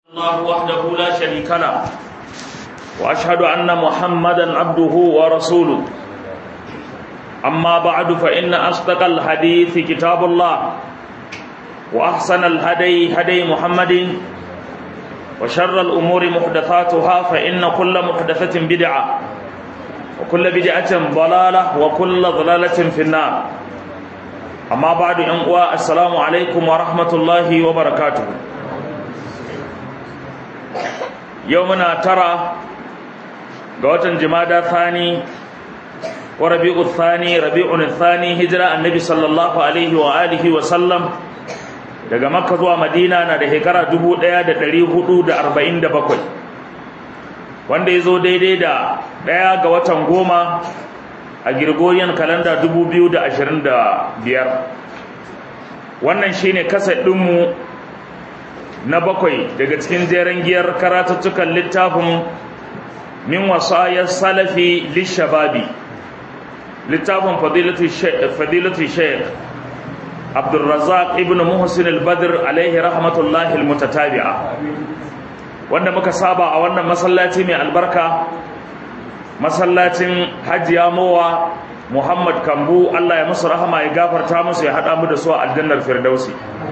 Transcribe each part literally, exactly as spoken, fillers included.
الله وحده لا شريك له وأشهد أن محمدا عبده ورسوله أما بعد فإن أصدق الحديث كتاب الله وأحسن الهدي هدي محمد وشر الأمور محدثاتها فإن كل محدثة بدعة وكل بدعة ضلالة وكل ضلالة في النار أما بعد أنقوى السلام عليكم ورحمة الله وبركاته يومنا ترى قوة جمادى ثاني وربيع الثاني ربيع الثاني هجرة النبي صلى الله عليه وآله وسلم daga Makka zuwa Madina na da shekara dubu ɗaya da ɗari hudu da arba'in da bakwai wanda ya zo daidai da ɗaya ga watan goma a Gregorian calendar dubu biyu da ashirin da biyar. Wannan shine kaset ɗinmu na bakwai daga cikin jeren giyar karatuttukan littafin min wasayar salafi lishababi, littafin fadilatu shaykh Abdulrazak ibn Muhsin al-Badr alaihi rahmatullahi al-mutatabi'a, wanda muka saba a wannan masallaci mai albarka, masallacin Hajiya Mowa Muhammad Kambu, Allah ya musu rahama ya gafarta musu ya hada mu da su a aljannar Firdausi.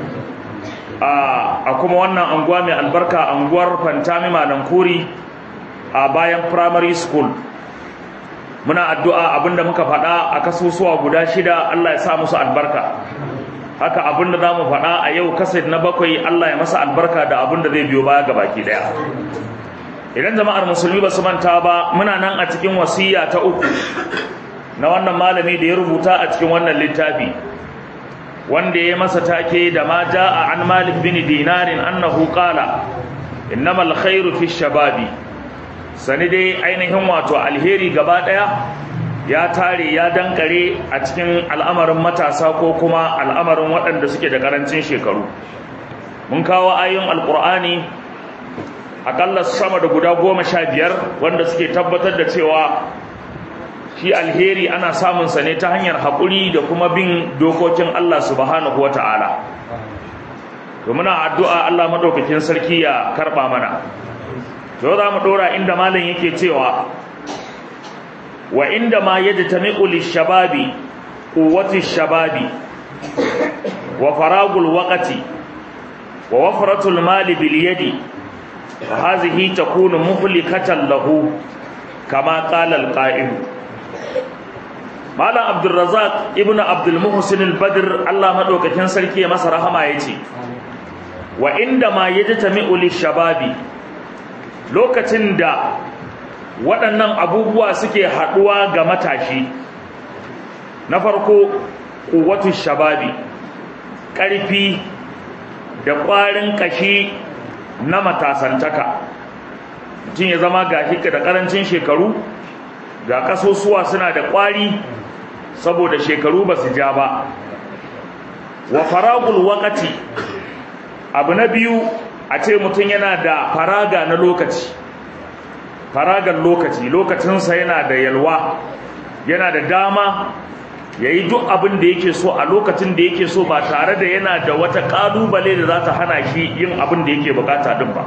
A kuma wannan anguwa mai albarka, anguwar Fantami Malankuri a bayan primary school. Muna addu'a abinda muka faɗa a kasusuwa guda shida Allah ya sa musu albarka. Haka abinda za mu faɗa a yau kaset na bakwai Allah ya masa albarka da abinda zai biyo baya gabaki ɗaya. Idan jama'ar musulmi ba su manta ba, muna nan a cikin wasiya ta uku na wannan malami da ya rubuta a cikin wannan littafi, wanda ya masa take da ma ja'a an Malik bin Dinarin annahu qala innamal khairu fi shababi. Sani dai ainihin wato alheri gaba ɗaya ya tare ya dankare a cikin al'amarin matasa ko kuma al'amarin waɗanda suke da ƙarancin shekaru. Mun kawo ayoyin alƙur'ani aƙalla sama da guda goma sha biyar wanda suke tabbatar da cewa shi alheri ana samunsa ne ta hanyar haƙuri da kuma bin dokokin Allah subhanahu wa ta'ala. To muna addu'a Allah maɗaukakin sarki ya karɓa mana. To za mu ɗora inda malam yake cewa wa inda ma yajtami'u lishababi quwwatu shababi wa faragul waqti wa wafratul mali bil yadi fa hadhihi takunu muhlikatan lahu kama qala al qa'il. Malam Abdulrazak ibnu Abdul Muhsin al-Badr, Allah madaukakin sarki ya masa rahama, yace wa inda ma yajtami'u lishababi, lokacin da waɗannan abubuwa suke haɗuwa ga matashi, na farko quwwatu shababi, ƙarfi da ƙwarin ƙashi na matasantaka. Mutum ya zama gashi da ƙarancin shekaru, ga ƙasusuwa suna da ƙwari saboda shekaru ba su ja ba. Wa faragul waqti, abu na biyu a ce mutum yana da faraga na lokaci, faragar lokaci, lokacinsa yana da yalwa, yana da dama ya yi duk abin da yake so a lokacin da yake so ba tare da yana da wata ƙalubale da za ta hana shi yin abin da yake bukata din ba.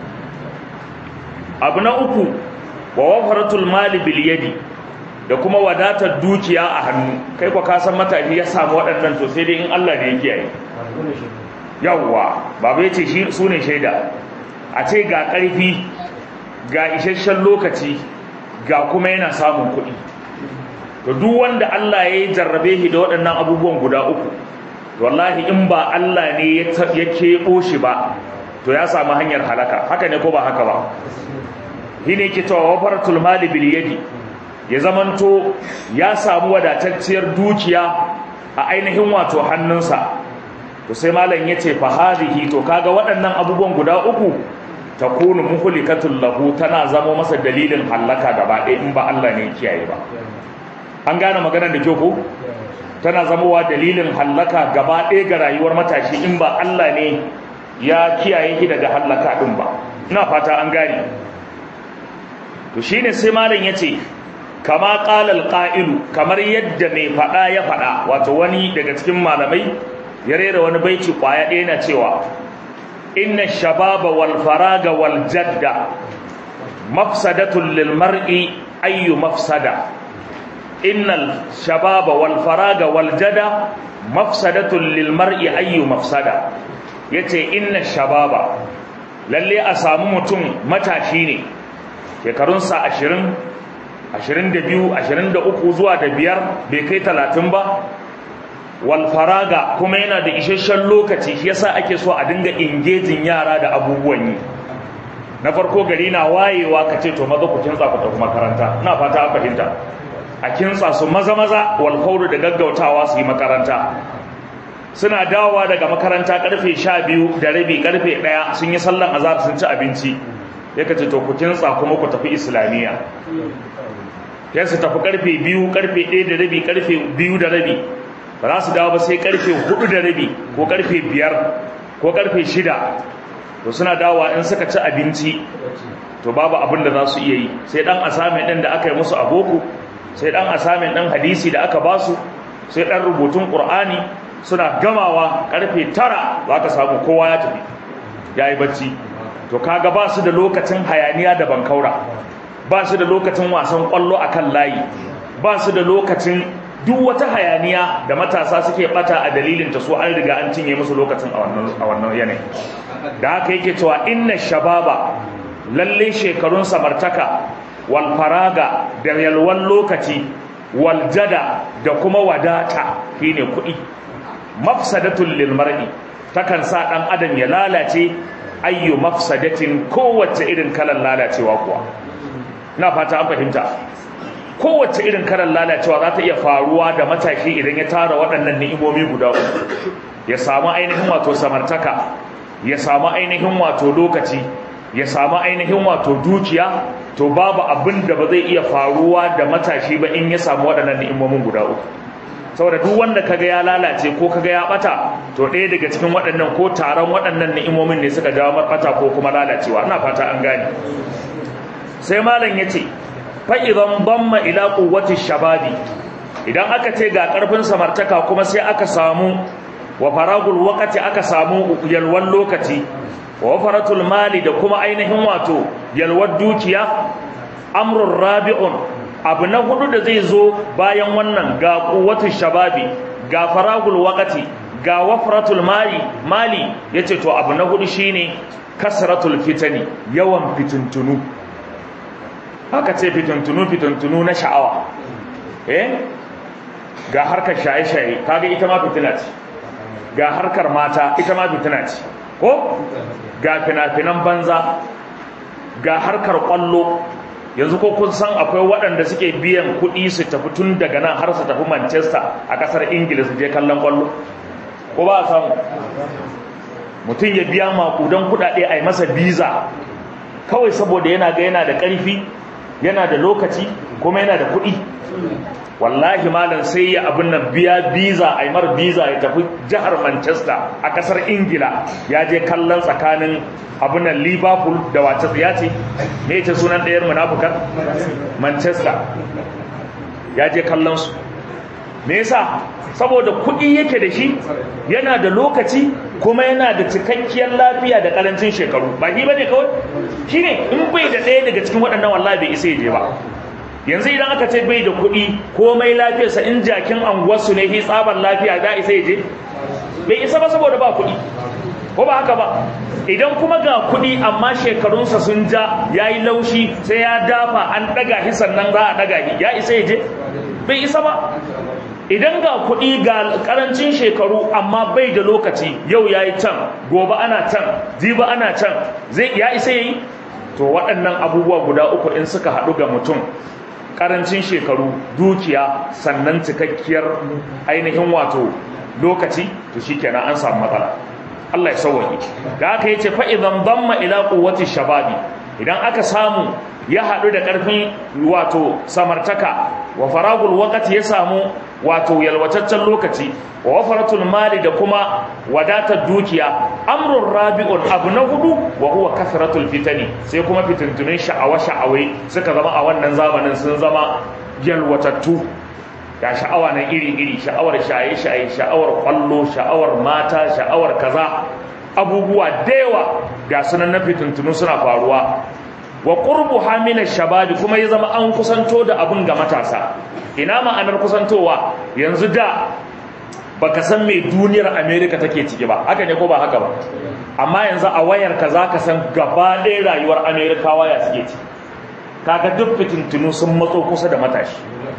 Abu na uku wa wafaratul mali bil yadi, da kuma wadatar dukiya a hannu. Kai kwa ka san matashi ya samu waɗannan to sai dai in Allah ne yake yi. Yawwa baba yace shi sune shaida, a ce ga ƙarfi ga isasshen lokaci ga kuma yana samun kuɗi. To duk wanda Allah ya jarrabe shi da waɗannan abubuwan guda uku, wallahi in ba Allah ne ya keɓo shi ba to ya samu hanyar halaka. Haka ne ko ba haka ba? Shi ne ke cewa wafaratul mali bil yadi, ya zamanto ya samu wadatacciyar dukiya a ainihin wato hannunsa. To sai malam yace fa hadhihi, to kaga waɗannan abubuwan guda uku takunu muhlikatul lahu, tana zama masa dalilin halaka gaba ɗaya in ba Allah ne kiyaye ba. An gane maganar da kyau ko? Tana zamowa dalilin halaka gaba ɗaya ga rayuwar matashi in ba Allah ne ya kiyaye shi daga halaka din ba. Ina fata an gane. To shine sai malam yace kama qala al-qa'ilu, kamar yadda mai fada ya fada, wato wani daga cikin malamai ya rera wani baiti kwaya ɗaya na cewa inna shababa wal faraga wal jadda mafsadatun lil mar'i ayyu mafsada innal shababa wal faraga wal jada mafsadatun lil mar'i ayyu mafsada. yace inna shababa lalle a samu mutum matashi ne shekarunsa ashirin, ashirin da biyu, ashirin da uku zuwa da biyar bai kai talatin ba, wal faraga kuma yana da isasshen lokaci, shi yasa ake so a dinga engaging yara da abubuwan yi. Na farko gari na wayewa ka ce to maza ku kintsa ku tafi makaranta, ina fata an fahimta, a kintsa su maza maza wal fawru da gaggautawa su yi makaranta. Suna dawowa daga makaranta karfe sha biyu da rabi karfe ɗaya sun yi sallan azhar sun ci abinci, ya ka ce to ku kintsa kuma ku tafi islamiyya. Ya su tafi karfe biyu karfe ɗaya da rabi karfe biyu da rabi, ba za su dawo ba sai karfe hudu da rabi ko karfe biyar ko karfe shida. To suna dawowa in suka ci abinci to babu abin da za su iya yi sai dan assignment din da aka yi musu a boko, sai dan assignment din hadisi da aka ba su, sai dan rubutun qur'ani. Suna gamawa karfe tara za ka samu kowa ya tafi ya yi bacci. To kaga ba su da lokacin hayaniya da bankaura, ba su da lokacin wasan kwallo akan layi, ba su da lokacin duk wata hayaniya da matasa suke bata a dalilin ta, so an riga an cinye musu lokacin a wannan a wannan yanayi. Da haka yake cewa inna shababa lalle shekarun samartaka wal faraga da yalwan lokaci wal jada da kuma wadata shine kuɗi mafsadatul lil mar'i takan sa dan adam ya lalace ayyu mafsadatin kowace irin kalan lalacewa kuwa. Ina fata an fahimta, kowace irin kalan lalacewa za ta iya faruwa da matashi idan ya tara waɗannan ni'imomi guda uku, ya samu ainihin wato samartaka, ya samu ainihin wato lokaci, ya samu ainihin wato dukiya, to babu abin da ba zai iya faruwa da matashi ba in ya samu waɗannan ni'imomin guda uku. Saboda duk wanda kaga ya lalace ko kaga ya bata, to ɗaya daga cikin waɗannan ko taron waɗannan ni'imomin ne suka jawo bata ko kuma lalacewa. Ina fata an gane. Sai malam yace fa idan damma ila quwwati shababi, idan aka ce ga karfin samartaka kuma sai aka samu wa faragul waqti, aka samu yalwan lokaci, wa faratul mali da kuma ainihin wato yalwar dukiya, amrun rabi'un, abu na hudu da zai zo bayan wannan ga quwwatu shababi, ga faragul waqti, ga wafratul mali mali yace to abu na hudu shine kasratul fitani, yawan fituntunu. Haka ce fituntunu fituntunu na sha'awa, eh ga harkar shaye-shaye kaga ita ma fitina ce, ga harkar mata ita ma fitina ce, ko ga fina-finan banza, ga harkar kwallo. Yanzu ko kun san akwai waɗanda suke biyan kuɗi su tafi tun daga nan har su tafi Manchester a ƙasar Ingila su je kallon kwallo, ko ba a samu? Mutum ya biya maƙudan kuɗaɗe a yi masa biza kawai saboda yana ga yana da ƙarfi, yana da lokaci, kuma yana da kuɗi. Wallahi malam sai ya abin nan biya biza, a yi mar biza ya tafi jihar Manchester a ƙasar Ingila, ya je kallon tsakanin abin nan Liverpool da wata tsiya ce, me ce sunan ɗayar munafukan? Manchester. Ya je kallon su. Me yasa? Saboda kuɗi yake da shi, yana da lokaci, kuma yana da cikakkiyar lafiya da ƙarancin shekaru. Ba shi bane kawai? Shi ne in bai da ɗaya daga cikin waɗannan wallahi bai isa ya je ba. Yanzu idan aka ce bai da kuɗi komai lafiyarsa, in jakin anguwarsu ne shi tsabar lafiya za isa ya je? Bai isa ba saboda ba kuɗi, ko ba haka ba? Idan kuma ga kuɗi amma shekarunsa sun ja, ya yi laushi, sai ya dafa an ɗaga shi sannan za a ɗaga shi, ya isa ya je? Bai isa ba. Idan ga kuɗi ga ƙarancin shekaru amma bai da lokaci, yau ya yi can, gobe ana can, jibi ana can, zai ya isa ya yi? To waɗannan abubuwa guda uku in suka haɗu ga mutum, ƙarancin shekaru, dukiya, sannan cikakkiyar ainihin wato lokaci, to shi kenan an samu matsala. Allah ya sauwaƙe. Da aka yace fa idan damma ila quwwati shababi, idan aka samu ya haɗu da ƙarfin wato samartaka, wa faragul waqti ya samu wato yalwataccen lokaci, wa wafaratul mali da kuma wadatar dukiya, amrun rabi'un, abu na hudu wa huwa kasratul fitani, sai kuma fitintunin sha'awa sha'awai suka zama a wannan zamanin sun zama yalwatattu. Ya sha'awa nan iri-iri, sha'awar shaye-shaye, sha'awar kwallo, sha'awar mata, sha'awar kaza, abubuwa da yawa ga sunan na fitintunu suna faruwa. Wa qurbuha min ash-shabab, kuma ya zama an kusanto da abun ga matasa. Ina ma'anar kusantowa? Yanzu da baka san me duniyar America take ciki ba, haka ne ko ba haka ba? Amma yanzu a wayar ka zaka san gaba ɗaya rayuwar Amerikawa ya suke ci. Kaga duk fitintunu sun matso kusa da matashi.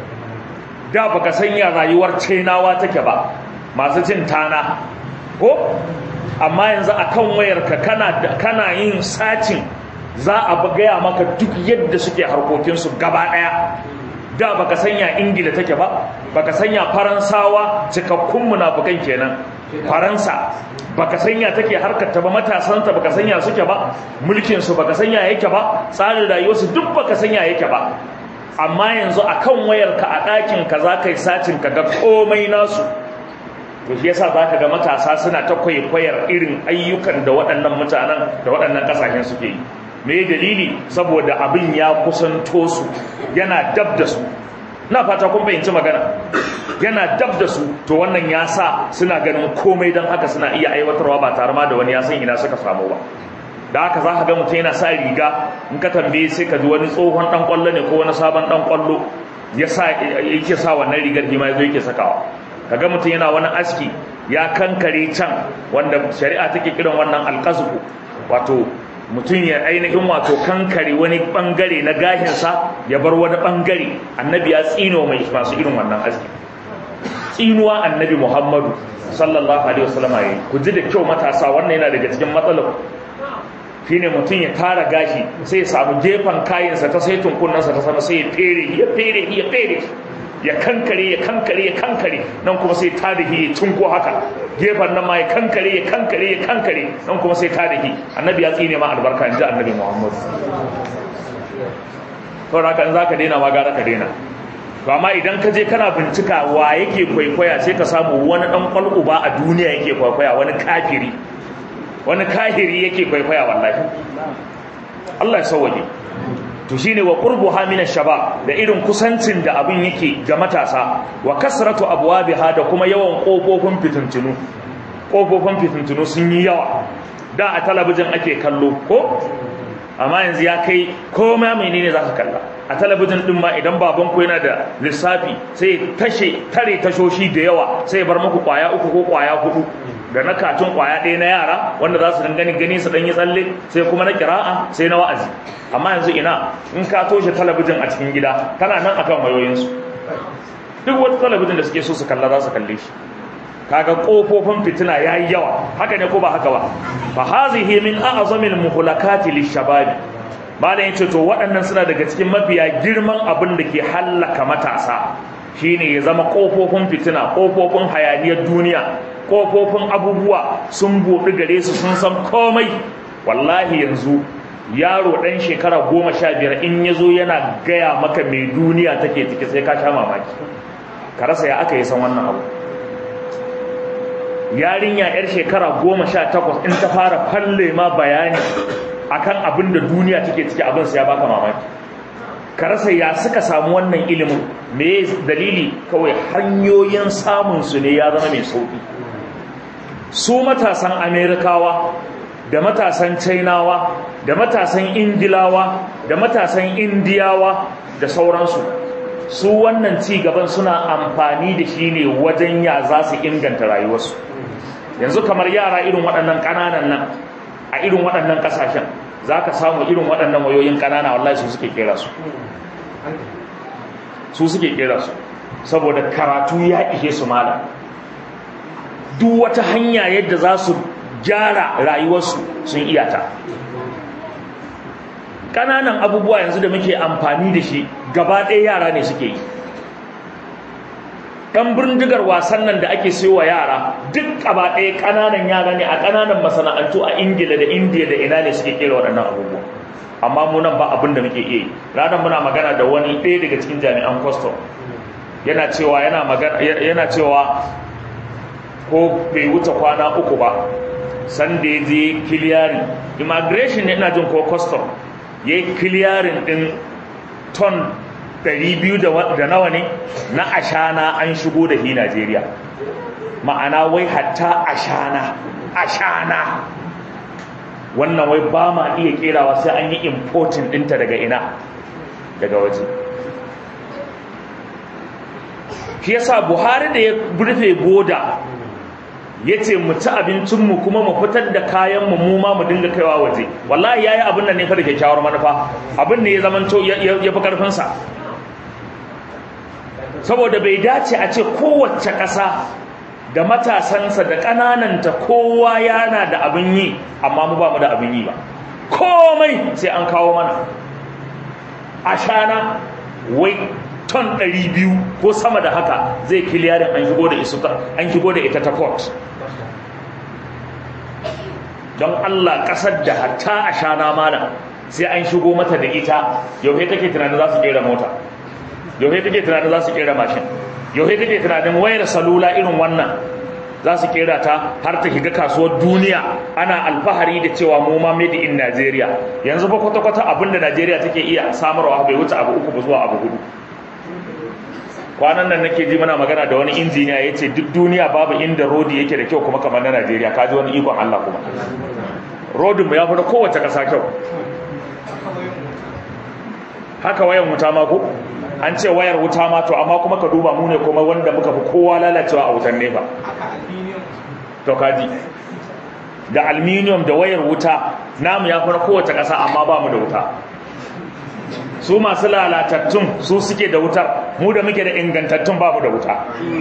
Da baka san ya rayuwar Chinawa take ba, masu cin tana ko? Amma yanzu akan wayar ka kana kana yin sacin, za a gaya maka duk yadda suke harkokinsu gaba ɗaya. Da baka sanya Ingila take ba, baka sanya Faransawa cikakkun munafukan kenan, Faransa baka sanya take harkar ta ba, matasanta baka sanya suke ba, mulkin su baka sanya yake ba, tsarin rayuwarsu duk baka sanya yake ba. Amma yanzu akan wayar ka a ɗakin ka za ka yi sacin ka ga komai nasu. To shi yasa zaka ga matasa suna ta kwaikwayar irin ayyukan da waɗannan mutanen da waɗannan ƙasashen suke yi. Me dalili? Saboda abin ya kusanto su, yana dab da su. Na fata kun fahimci magana. Yana dab da su, to wannan ya sa suna ganin komai, don haka suna iya aiwatarwa ba tare ma da wani ya san ina suka samu ba. Da haka za ka ga mutum yana sa riga, in ka tambaye sai ka ji wani tsohon ɗan ƙwallo ne ko wani sabon ɗan ƙwallo ya sa yake sa wannan rigar shi ma yazo yake sakawa. Ka ga mutum yana wani aski ya kankare can, wanda shari'a take kiran wannan alqazfu, wato mutum ya ainihin wato kankare wani bangare na gashinsa ya bar wani bangare. Annabi ya tsino mai masu irin wannan aski, tsinuwa annabi Muhammadu sallallahu alaihi wasallam yayi. Ku ji da kyau matasa, wannan yana daga cikin matsalar. Shine mutum ya tara gashi sai ya samu gefen kayansa ta sai tunkunnansa ta sama sai ya fere ya fere ya fere ya kankare ya kankare ya kankare, nan kuma sai ta dahi ya tunko haka, gefen nan ma ya kankare ya kankare ya kankare, nan kuma sai ta dahi. Annabi ya tsine ma albarka, inji annabi Muhammad. To haka in zaka daina ma gara ka daina. To amma idan ka je kana bincika wa yake kwaikwaya, sai ka samu wani dan kwalku ba a duniya yake kwaikwaya, wani kafiri wani kahiri yake kwaikwaya wallahi. Allah ya sauwaje. To shine wa qurbuha min ash-shabab, da irin kusancin da abin yake ga matasa, wa kasratu abwabiha, da kuma yawan kofofin fitintunu. Kofofin fitintunu sun yi yawa. Da a talabijin ake kallo ko, amma yanzu ya kai koma menene zaka kalla a talabijin din ma. Idan baban ku yana da lissafi sai tashe tare tashoshi da yawa, sai bar muku kwaya uku ko kwaya hudu, da na katun kwaya ɗaya na yara wanda za su dangane gani su ɗanyi tsalle, sai kuma na kira'a, sai na wa'azi. Amma yanzu ina, in ka toshe talabijin a cikin gida, kana nan akan wayoyinsu, duk wata talabijin da suke so su kalla za su kalle shi. Kaga kofofin fitina yayi yawa, haka ne ko ba haka ba? Fa hazihi min a'zamil muhlakati lishabab. Malam yace to waɗannan suna daga cikin mafiya girman abin da ke hallaka matasa, shine ya zama kofofin fitina, kofofin hayaniyar duniya, kofofin abubuwa sun buɗe gare su, sun san komai. Wallahi yanzu yaro ɗan shekara goma sha biyar in ya zo yana gaya maka mai duniya take ciki, sai ka sha mamaki, ka rasa ya aka yi san wannan abu. Yarinya yar shekara goma sha takwas in ta fara falle ma bayani akan abin da duniya take ciki, abin sai ya baka mamaki. Ka rasa ya suka samu wannan ilimin, me dalili? Kawai hanyoyin samun su ne ya zama mai sauki. Su matasan Amerikawa da matasan Chinawa da matasan Ingilawa da matasan Indiyawa da sauransu, su wannan ci gaban suna amfani da shi ne wajen ya za su inganta rayuwarsu. Yanzu kamar yara irin waɗannan ƙananan nan a irin waɗannan ƙasashen, za ka samu irin waɗannan wayoyin ƙanana, wallahi su suke kera su su suke kera su saboda karatu ya ishe su malam. Duk wata hanya yadda za su gyara rayuwarsu sun iyata. Ƙananan abubuwa yanzu da muke amfani da shi gaba ɗaya yara ne suke yi. Ɗan bindigar wasan nan da ake sayowa yara duk gaba ɗaya ƙananan yara ne a ƙananan masana'antu a Ingila da Indiya da ina ne suke kera waɗannan abubuwa. Amma mu nan ba abin da muke iya yi. Ranar muna magana da wani ɗaya daga cikin jami'an custom, yana cewa yana magana yana cewa ko bai wuce kwana uku ba sanda ya je clearing immigration ne, ina jin ko custom, ya yi clearing ɗin ton ɗari biyu da nawa ne na ashana an shigo da shi Najeriya. Ma'ana wai hatta ashana ashana wannan wai ba ma iya kerawa sai an yi importing ɗinta daga ina daga waje. shi yasa Buhari da ya rufe boda ya ce mu ci abincinmu kuma mu fitar da kayanmu mu ma mu dinga kaiwa waje, wallahi ya yi abin nan ne fa da kyakkyawar manufa, abin ne ya zamanto ya fi ƙarfinsa, saboda bai dace a ce kowace ƙasa da matasansa da ƙanananta kowa yana da abin yi amma mu ba mu da abin yi ba, komai sai an kawo mana. Ashana wai ton ɗari biyu ko sama da haka zai kiliyarin an shigo da isuka an shigo da ita ta port. Don Allah, ƙasar da hatta ashana mana sai an shigo mata da ita, yau kai take tunanin za su kera mota, yau kai take tunanin za su kera mashin, yau kai take tunanin wayar salula irin wannan za su kera ta har ta shiga kasuwar duniya ana alfahari da cewa mu ma made in Najeriya. Yanzu fa kwata-kwata abinda Najeriya take iya samarwa bai wuce abu uku ba zuwa abu hudu. Kwanan nan nake ji muna magana da wani injiniya ya ce duk duniya babu inda rodi yake da kyau kuma kamar na Najeriya. Ka ji wani ikon Allah kuma. Rodin mu ya fi da kowace ƙasa kyau. Haka wayan wuta ma ko? An ce wayar wuta ma to amma kuma ka duba mu ne kuma wanda muka fi kowa lalacewa a wutan nefa. To kaji. Da aluminium da wayar wuta namu ya fi na kowace ƙasa amma ba mu da wuta. Su masu lalatattun su suke da wutar, mu da muke da ingantattun babu da wuta.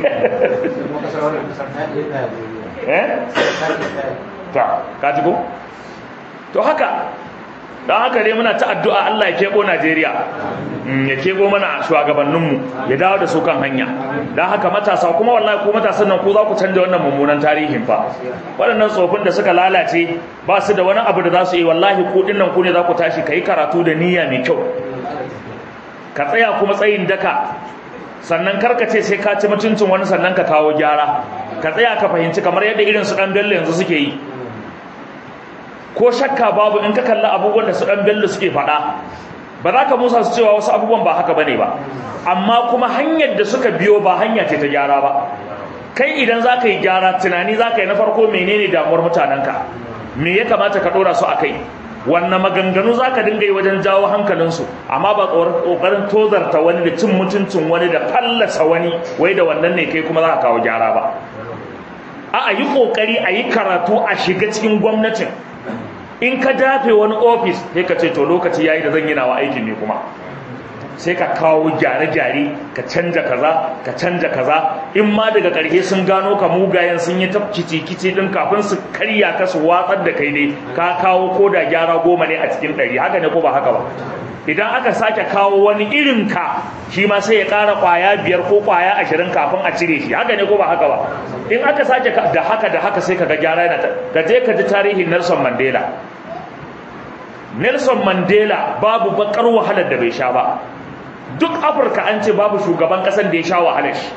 eh ta kaji ko to haka don haka dai muna ta addu'a Allah ya kebo Najeriya, ya kebo mana shugabanninmu ya dawo da su kan hanya. Don haka matasa kuma wallahi ku matasan nan ku za ku canja wannan mummunan tarihin fa. Waɗannan tsofin da suka lalace ba su da wani abu da za su yi, wallahi ku dinnan ku ne za ku tashi ka yi karatu da niyya mai kyau, ka tsaya kuma tsayin daka, sannan karka ce sai ka ci mutuncin wani sannan ka kawo gyara. Ka tsaya ka fahimci kamar yadda irin su ɗan Bello yanzu suke yi. Ko shakka babu in ka kalli abubuwan da su ɗan Bello suke faɗa, ba za ka musa su cewa wasu abubuwan ba haka bane ba, amma kuma hanyar da suka biyo ba hanya ce ta gyara ba. Kai idan za ka yi gyara, tunani za ka yi na farko menene damuwar mutanenka, me ya kamata ka ɗora su a kai, wannan maganganu za ka dinga yi wajen jawo hankalinsu, amma ba ƙoƙarin tozarta wani da cin mutuncin wani da fallasa wani wai da wannan ne kai kuma za ka kawo gyara ba. A'a, yi ƙoƙari a yi karatu a shiga cikin gwamnatin. In ka dafe wani ofis sai ka ce to lokaci yayi da zan yi nawa aikin ne kuma, sai ka kawo gyare-gyare, ka canja kaza ka canja kaza. In ma daga ƙarshe sun gano ka mugayen sun yi ta kici-kici din kafin su karya ka su watsar da kai ne, ka kawo ko da gyara goma ne a cikin ɗari. Haka ne ko ba haka ba? Idan aka sake kawo wani irin ka, shi ma sai ya ƙara ƙwaya biyar ko ƙwaya ashirin kafin a cire shi. Haka ne ko ba haka ba? In aka sake da haka da haka sai ka ga gyara yana ta. Ka je ka ji tarihin Nelson Mandela. Nelson Mandela babu bakar wahalar da bai sha ba. Duk Afirka an ce babu shugaban ƙasar da ya sha wahalar shi.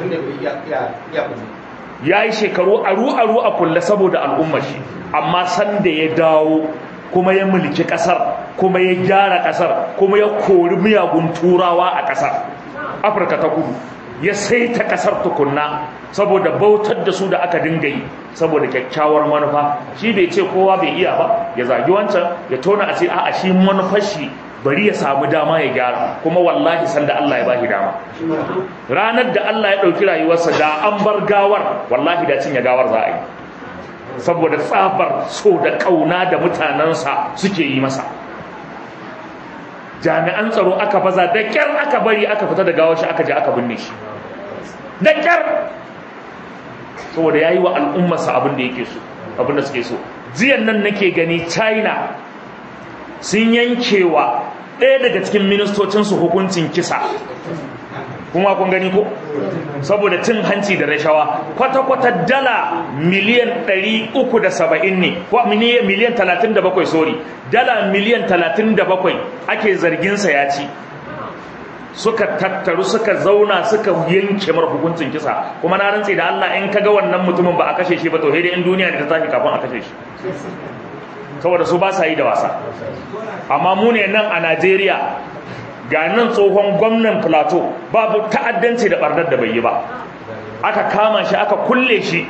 Ya yi shekaru aru-aru a kulle saboda al'ummar shi, amma sanda ya dawo kuma ya mulki ƙasar, kuma ya gyara ƙasar, kuma ya kori miyagun turawa a ƙasar Afirka ta kudu, ya saita ƙasar tukunna saboda bautar da su da aka dinga yi saboda kyakkyawar manufa. Shi bai ce kowa bai iya ba, ya zagi wancan, ya tona a ce a'a shi manufar shi bari ya samu dama ya gyara, kuma wallahi sanda Allah ya bashi dama. Ranar da Allah ya ɗauki rayuwarsa da an bar gawar, wallahi da cinye gawar za a yi, saboda tsabar so da ƙauna da mutanensa suke yi masa. Jami'an tsaro aka baza da kyar aka bari aka fita da gawar shi aka je aka binne shi da kyar, saboda yayi wa al'ummarsa abin da yake so, abin da suke so. Jiyan nan nake gani China sun yankewa ɗaya daga cikin ministocinsu hukuncin kisa, kuma kun gani ko, saboda cin hanci da rashawa. Kwata-kwata dala miliyan ɗari uku da saba'in ne, ko miliyan talatin da bakwai, sorry, dala miliyan talatin da bakwai ake zarginsa ya ci. Suka tattaru suka zauna suka yanke mar hukuncin kisa, kuma na rantse da Allah in kaga wannan mutumin ba a kashe shi ba to sai dai in duniya ne ta tashi kafin a kashe shi, saboda su ba sa yi da wasa. Amma mu ne nan a Najeriya, ga nan tsohon gwamnan Plateau babu ta'addanci da barnar da bai yi ba, aka kama shi aka kulle shi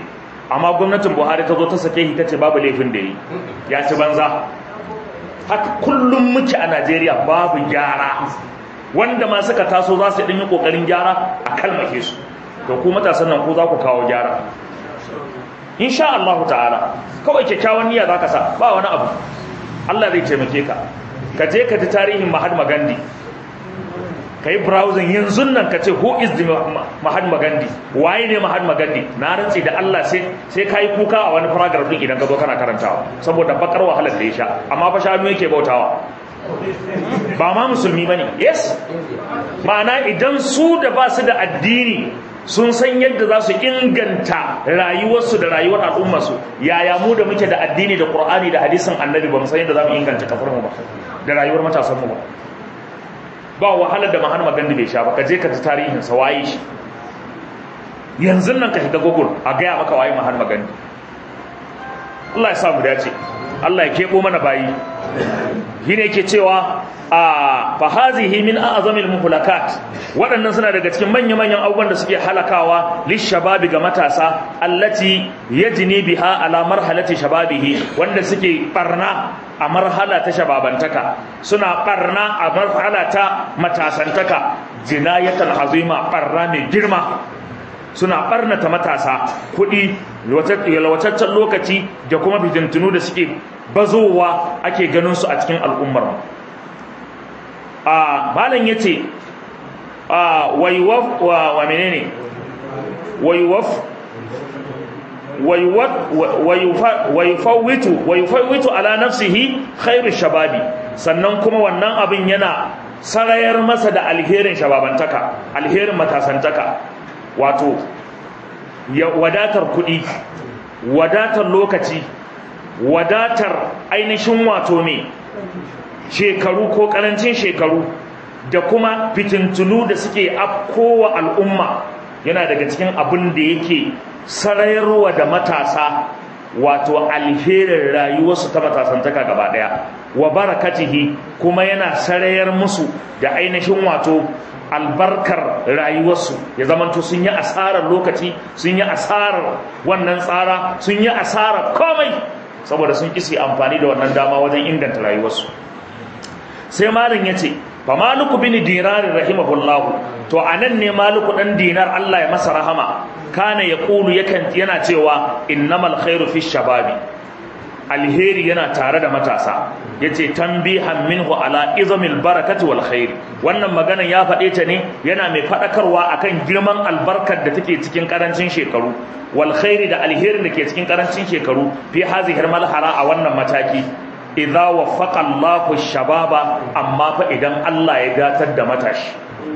amma gwamnatin Buhari ta zo ta sake shi tace babu laifin da yi ya ci banza. Haka kullum muke a Najeriya, babu gyara. Wanda ma suka taso za su yi kokarin gyara a kalmake su. To ku matasan nan ku za ku kawo gyara insha Allah ta'ala. Kawai kyakkyawan niyya zaka sa, ba wani abu. Allah zai taimake ka. Ka je ka ji tarihin Mahatma Gandhi, ka yi browsing yanzu nan ka ce who is the Mahatma Gandhi, waye ne Mahatma Gandhi. Na rantsi da Allah sai sai kai kuka a wani paragraph din idan ka zo kana karantawa, saboda bakar wahalar da ya sha. Amma fa shanu yake bautawa, ba ma musulmi bane. Yes, ma'ana idan su da ba su da addini sun san yadda za su inganta rayuwarsu da rayuwar al'ummarsu, yaya mu da muke da addini da Qur'ani da hadisin Annabi ba mu san yadda za mu inganta kafarmu ba da rayuwar matasanmu ba. Ba wahalar da Mahatma Gandhi bai sha ba. Ka je ka ji tarihin sa, waye shi. Yanzu nan ka shiga Google a gaya maka waye Mahatma Gandhi. Allah ya sa mu dace, Allah ya kebo mana bayi. Shine yake cewa a fa hazihi min a'zamil muhlakat, waɗannan suna daga cikin manya-manyan abubuwan da suke halakawa lishababi ga matasa, allati yajni biha ala marhalati shababihi, wanda suke barna a marhala ta shababantaka, suna barna a marhala ta matasantaka, jinayatan azima, barna mai girma. Suna barnata matasa, kuɗi, yalwataccen lokaci da kuma fitintunu da suke bazowa ake ganin su a cikin al'ummar. a malam yace a wayuwaf wa menene wayuwaf wayufawwitu wayufawwitu ala nafsihi khairu shababi, sannan kuma wannan abin yana sarayar masa da alherin shababantaka, alherin matasantaka. Wato ya wadatar kuɗi, wadatar lokaci, wadatar ainihin wato me shekaru ko karancin shekaru, da kuma fitintunu da suke afkowa al'umma, yana daga cikin abin da yake sarayarwa da matasa wato alherin rayuwarsu ta matasantaka gaba daya, wa barakatihi, kuma yana sarayar musu da ainihin wato albarkar rayuwarsu. Ya zamanto sun yi asarar lokaci, sun yi asarar wannan tsara, sun yi asarar komai, saboda sun kisi amfani da wannan dama wajen inganta rayuwarsu. Sai malin yace fa Maliku bin Dinar rahimahullahu, to anan ne Maliku dan Dinar Allah ya masa rahama, kana yaqulu yakan yana cewa innamal khairu fi shababi, alheri yana tare da matasa. Yace tanbihan minhu ala izamil barakati wal khair. Wannan maganan ya faɗe ta ne yana mai faɗakarwa akan girman albarkar da take cikin karancin shekaru, wal khairi da alherin da ke cikin karancin shekaru, fi hazihir malhara, a wannan mataki. Idza waffaqa Allahu shababa, amma fa idan Allah ya gatar da matashi,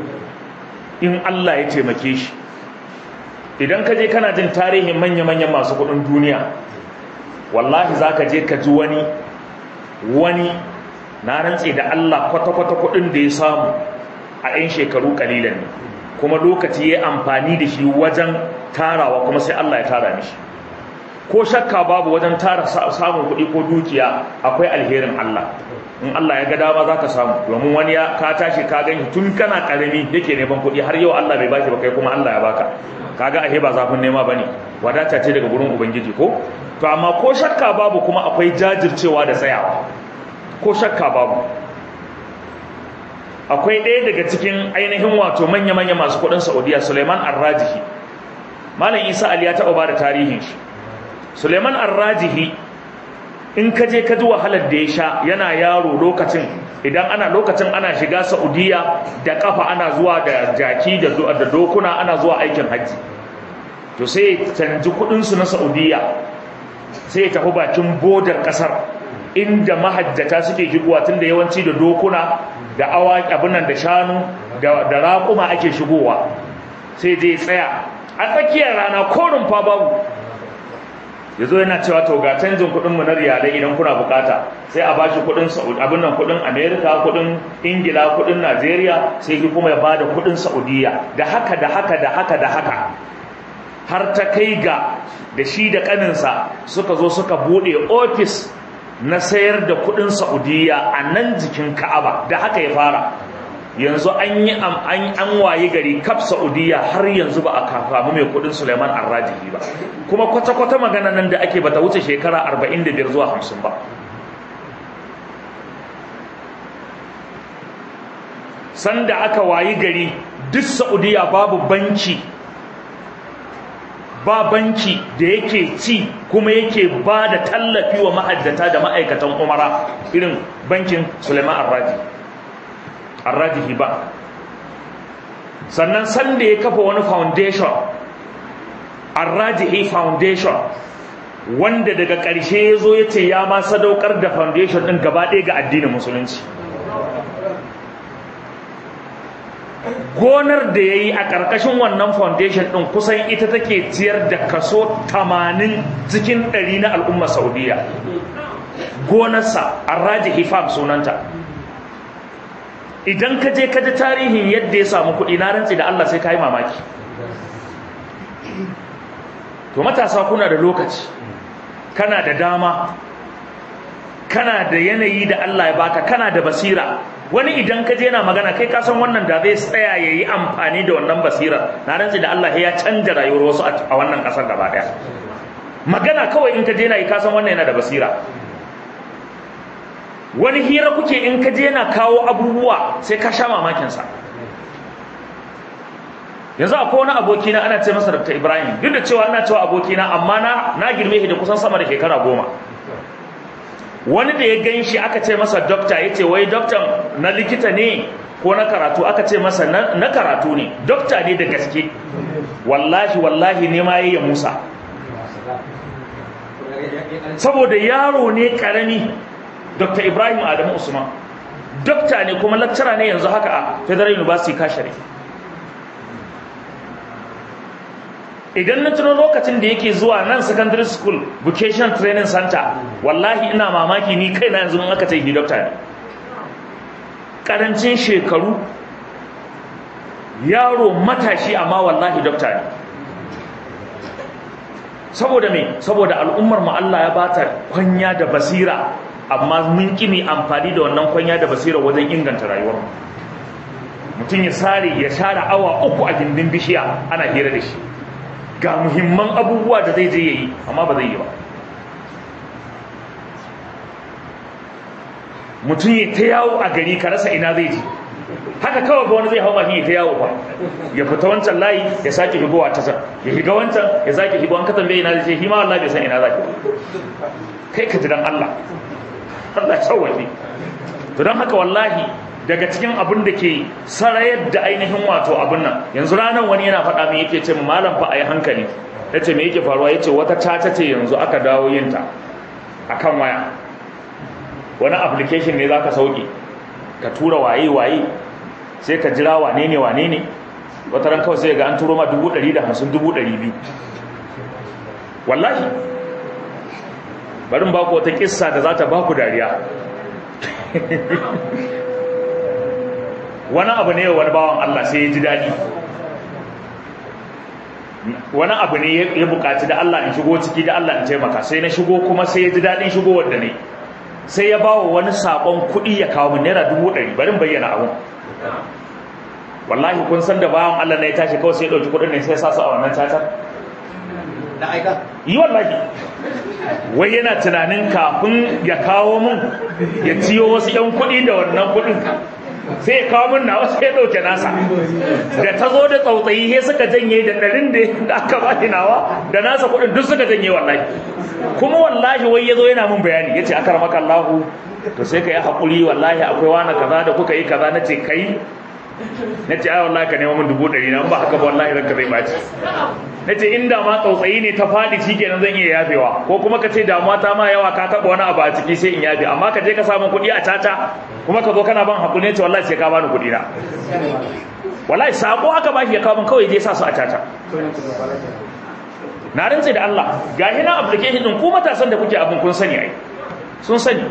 in Allah ya taimake shi. Idan ka je kana jin tarihin manya-manyan masu kuɗin duniya, wallahi zaka je ka ji wani wani na rantse da Allah kwata-kwata kuɗin da ya samu a 'yan shekaru kalilan ne, kuma lokaci ya amfani da shi wajen tarawa, kuma sai Allah ya tara mishi. Ko shakka babu, wajen tara samun kuɗi ko dukiya akwai alherin Allah. In Allah ya ga dama za ka samu, domin wani ya ka tashi ka gani tun kana ƙarami yake neman kuɗi, har yau Allah bai baki ba, kai kuma Allah ya baka. Kaga ahe ba zafin nema bane, wadata ce daga gurin ubangiji ko. To amma ko shakka babu kuma akwai jajircewa da tsayawa, ko shakka babu. Akwai ɗaya daga cikin ainihin wato manya-manya masu kuɗin Saudiya, Suleiman Ar-Rajihi. Malam Isa Ali ya taɓa ba da tarihin shi. Suleiman Ar-Rajihi, in ka je ka ji wahalar da ya sha yana yaro, lokacin idan ana lokacin ana shiga Saudiya da kafa, ana zuwa da jaki da dokuna, ana zuwa aikin hajji. To sai canji kudin su na Saudiya, sai ya tafi bakin bodar kasar inda mahajjata suke shigowa, tunda yawanci da dokuna da awaki abunan da shanu da da raƙuma ake shigowa. Sai dai tsaya a tsakiyar rana, korin fa babu, yazo yana cewa to ga canjin kudin mu na riyalai idan kuna bukata, sai a bashi kudin Saudi, abin nan kudin America, kudin Ingila, kudin Najeriya, sai ki kuma ya bada kudin Saudiya. Da haka da haka da haka da haka har ta kai ga da shi da kaninsa suka zo suka bude office na sayar da kudin Saudiya a nan jikin Ka'aba. Da haka ya fara, yanzu an yi an waye gari kaf Saudiya har yanzu ba a kafamu mai kudin Suleiman Ar-Rajihi ba, kuma kwata-kwata magana nan da ake bata wuce shekara arba'in da biyar zuwa hamsin ba. Sanda aka wayi gari duk Saudiya babu banki ba banki da yake ci kuma yake ba da tallafi wa ma'aikata da ma'aikatan umara irin bankin Suleiman Ar-Rajihi Ar-Rajihi ba. Sannan sanda ya kafa wani foundation, Ar-Rajihi Foundation, wanda daga ƙarshe ya zo ya ce ya ma sadaukar da foundation ɗin gaba ɗaya ga addinin musulunci. Gonar da ya yi a ƙarƙashin wannan foundation ɗin kusan ita take ciyar da kaso tamanin cikin ɗari na al'ummar Saudiya. Gonarsa Ar-Rajihi Farm sunanta. Idan ka je ka ji tarihin yadda ya samu kuɗi, na rantsi da Allah sai ka yi mamaki. To matasa, kuna da lokaci, kana da dama, kana da yanayi da Allah ya baka, kana da basira. Wani idan ka je yana magana kai ka san wannan da zai tsaya ya yi amfani da wannan basirar, na rantsi da Allah ya canja rayuwar wasu a wannan ƙasar gaba ɗaya. Magana kawai in ka je yana yi ka san wannan yana da basira. Wani hira kuke in ka je yana kawo abubuwa sai ka sha mamakinsa. Yanzu akwai wani abokina ana ce masa Doctor Ibrahim, duk da cewa ana cewa abokina amma na na girme shi da kusan sama da shekara goma. Wani da ya gan shi aka ce masa doctor, ya ce wai doctor na likita ne ko na karatu, aka ce masa na, na karatu ne, doctor ne da gaske. Wallahi wallahi ne ma yayi Musa, saboda yaro ne karami. Doctor Ibrahim Adamu Usman doctor ne kuma lecturer ne yanzu haka a Federal University Kashare. Idan na tuno lokacin da yake zuwa nan secondary school vocational training center, wallahi ina mamaki ni kaina yanzu in aka ce ni doctor ne. Karancin shekaru, yaro matashi amma wallahi doctor ne. Saboda me? Saboda al'ummar mu Allah ya bata kwanya da basira, amma mun kini amfani da wannan kwanya da basira wajen inganta rayuwar mu. Mutum ya sare ya share awa uku a gindin bishiya ana hira da shi, ga muhimman abubuwa da zai je yayi amma ba zai yi ba. Mutum ya ta yawo a gari ka rasa ina zai je, haka kawai ba wani zai hau mashin ya ta yawo ba, ya fita wancan layi ya sake higowa ta can, ya higa wancan ya sake higo, an ka tambaye ina zai ce shi ma wallahi bai san ina zai. Kai ka ji dan Allah, Allah ya sauwaje. To don haka wallahi daga cikin abin da ke sarayar da ainihin wato abin nan, yanzu ranar wani yana faɗa min yake ce mu malam fa ayi hankali. Yace me yake faruwa? Yace wata tata ce yanzu aka dawo yin ta akan waya. Wani application ne zaka sauke, ka tura waye waye, sai ka jira wane ne wane ne, wata ran kawai sai ga an turo ma dubu ɗari da hamsin dubu ɗari biyu. Wallahi barin ba ku wata kissa da za ta ba ku dariya. Wani abu ne wani bawan Allah sai ya ji daɗi, wani abu ne ya buƙaci da Allah in shigo ciki, da Allah in taimaka, sai na shigo kuma sai ya ji daɗin shigo wanda ne, sai ya bawa wani saƙon kuɗi ya kawo min naira dubu ɗari. Barin bayyana abun. Wallahi kun san da bawan Allah na ya tashi kawai sai ya ɗauki kuɗin ne sai ya sa su a wannan cacar. Yi wallahi, wai yana tunanin kafin ya kawo mun ya ciyo wasu ‘yan kuɗi da wannan kuɗin, sai ya kawo mun na wasu ya ɗauke nasa. Da ta zo da tsautsayi sai suka janye da ɗarin da aka ba shi nawa da nasa kuɗin duk suka janye wallahi. Kuma wallahi wai ya zo yana mun bayani, ya ce akar maka Allahu, to sai ka yi haƙuri, wallahi akwai wani kaza da kuka yi kaza. Na ce kai, na ce ai wallahi ka nema mun dubu ɗari na, ba haka ba wallahi ranka zai ɓaci. Na ce inda ma tsautsayi ne ta faɗi shi kenan zan iya yafewa, ko kuma ka ce damuwa ta ma yawa ka taɓa wani abu a ciki sai in yafe, amma ka je ka samu kuɗi a tata kuma ka zo kana ban hakuri. Ne ce wallahi sai ka bani kuɗi na. Wallahi sako aka ba shi ya kawo min, kawai je sa su a tata. Na rantse da Allah, ga hina application din ku matasan da kuke abin kun sani ai, sun sani.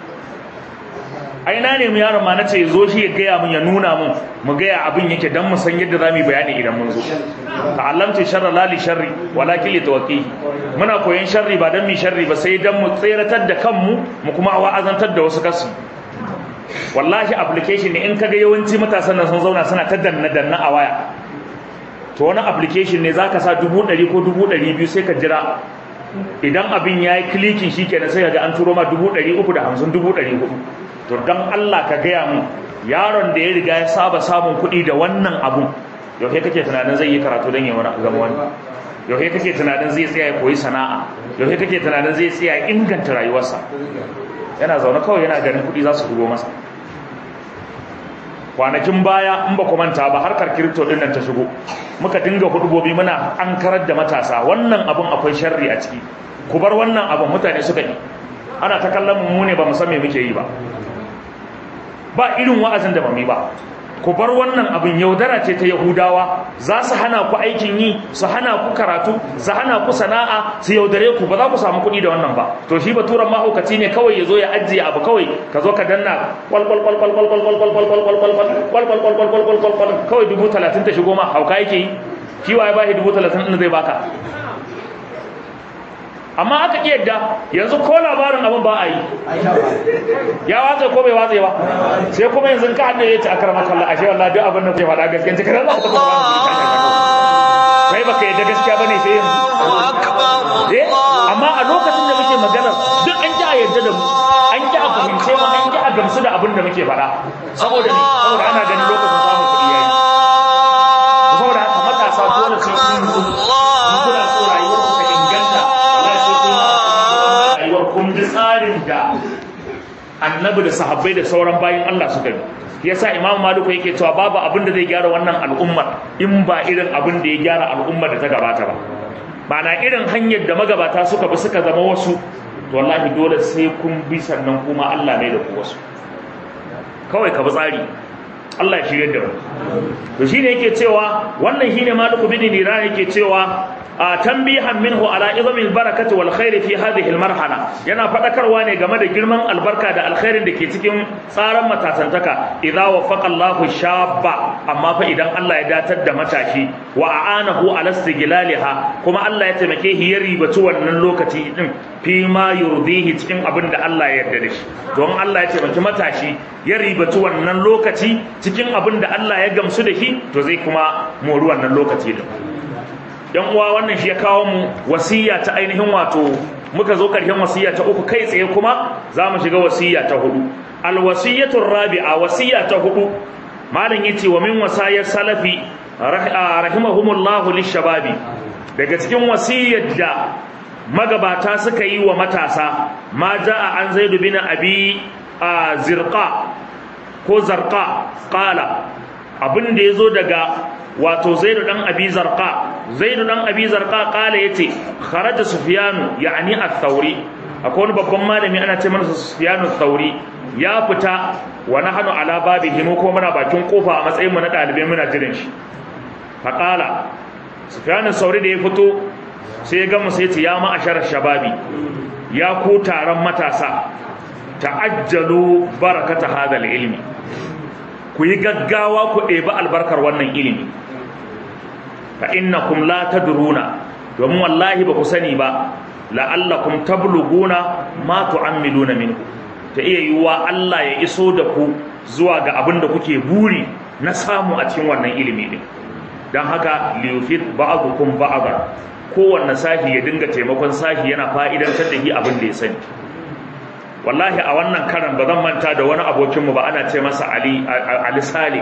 Ai na nemi yaron ma na ce zo shi ya gaya mun, ya nuna mun mu gaya abin yake dan mu san yadda zamu yi bayani idan mun zo. Ta'allamtu sharra la li sharri walakin li tawqihi. Muna koyon sharri ba dan mi sharri ba, sai dan mu tseratar da kanmu mu kuma wa'azantar da wasu kasu. wallahi application ne in kaga yawanci matasan nan sun zauna suna ta danna danna a waya to wani application ne zaka sa dubu ɗari ko dubu ɗari biyu sai ka jira idan abin ya yi klikin shi kenan sai ga an turo ma dubu ɗari uku da hamsin dubu ɗari hudu to don Allah ka gaya mu yaron da ya riga ya saba samun kuɗi da wannan abun yau kai kake tunanin zai yi karatu don ya zama wani yau kai kake tunanin zai tsaya ya koyi sana'a yau kai kake tunanin zai tsaya ya inganta rayuwarsa yana zaune kawai yana ganin kuɗi za su dubo masa kwanakin baya in ba ku manta ba harkar crypto din nan ta shigo muka dinga hudubobi muna an karar da matasa wannan abun akwai sharri a ciki ku bar wannan abun mutane suka yi ana ta kallon mu ne ba mu san me muke yi ba ba irin wa'azin da ba mu ba ku bar wannan abin yaudara ce ta Yahudawa za su hana ku aikin yi su hana ku karatu su hana ku sana'a su yaudare ku ba za ku samu kuɗi da wannan ba to shi baturan mahaukaci ne kawai ya zo ya ajiye abu kawai ka zo ka danna kwal kwal kwal kwal kwal kwal kwal kwal kwal kwal kwal kwal kwal kwal kwal kwal kwal kwal kwal kawai dubu talatin ta shigo ma hauka yake yi shi waye ba shi dubu talatin ɗin zai baka amma aka ƙi yadda yanzu ko labarin abin ba a yi ya watsa ko bai watsa ba sai kuma yanzu ka haɗe ya ci a karama kalla ashe wallah duk abin da ke faɗa gaskiya cikin ran za ka kai baka yadda gaskiya bane sai yanzu eh amma a lokacin da muke magana duk an ji a yadda da mu an ji a fahimce mu an ji a gamsu da abin da muke faɗa saboda ne saboda ana ganin lokacin samun kuɗi yayi saboda haka matasa dole sai sun mutu kuna so rayuwar ku ta inganta kun ji tsarin da annabi da sahabbai da sauran bayin Allah suka yi yasa Imam Malik yake cewa babu abin da zai gyara wannan al'ummar in ba irin abin da ya gyara al'ummar da ta gabata ba bana irin hanyar da magabata suka bi suka zama wasu to wallahi dole sai kun bi sannan kuma Allah ne da ku wasu kawai ka bi tsari Allah ya shirye da mu to shine yake cewa wannan shine Malik bin Niran yake cewa tanbihan minhu ala izamil barakati wal khairi fi hadhihi al marhala yana fadakarwa ne game da girman albarka da alkhairin da ke cikin tsaran matasantaka idza wafaqa Allahu shabba amma fa idan Allah ya datar da matashi wa aanahu ala istiglaliha kuma Allah ya taimake shi ya ribaci wannan lokaci din fi ma yurdihi cikin abin da Allah ya yarda da shi don Allah ya taimaki matashi ya ribaci wannan lokaci cikin abin da Allah ya gamsu da shi to zai kuma mori wannan lokaci din yan uwa wannan shi ya kawo mu wasiya ta ainihin wato muka zo karshen wasiya ta uku kai tsaye kuma za mu shiga wasiya ta hudu alwasiyatu rabi'a wasiya ta hudu malam yace wa min wasayar salafi rahimahumullahu lishababi daga cikin wasiyar da magabata suka yi wa matasa ma jaa an zaid bin abi zirqa ko zarqa qala abin da yazo daga wato zaidu dan abi zarqa zaidu dan abi zarqa kala yace kharaja sufyan yani ath-thawri akwai wani babban malami ana ce masa sufyan ath-thawri ya fita wa nahnu ala babihi mu ko muna bakin kofa a matsayin mu na dalibai muna jiran shi fa kala sufyan ath-thawri da ya fito sai ya ga mu sai ya ce ya ma'ashar shababi ya ku taron matasa ta'ajjalu barakata hadha al-ilmi ku yi gaggawa ku ɗebi albarkar wannan ilimi fa innakum la tadruna domin wallahi ba ku sani ba la'allakum tabluguna ma tu'ammiluna minhu ta iya yiwuwa Allah ya iso da ku zuwa ga abin da kuke buri na samu a cikin wannan ilimi din dan haka liyufid ba'dukum ba'dan kowanne sahi ya dinga taimakon sahi yana fa'idantar da shi abin da ya sani wallahi a wannan karan ba zan manta da wani abokinmu ba ana ce masa Ali Ali Sale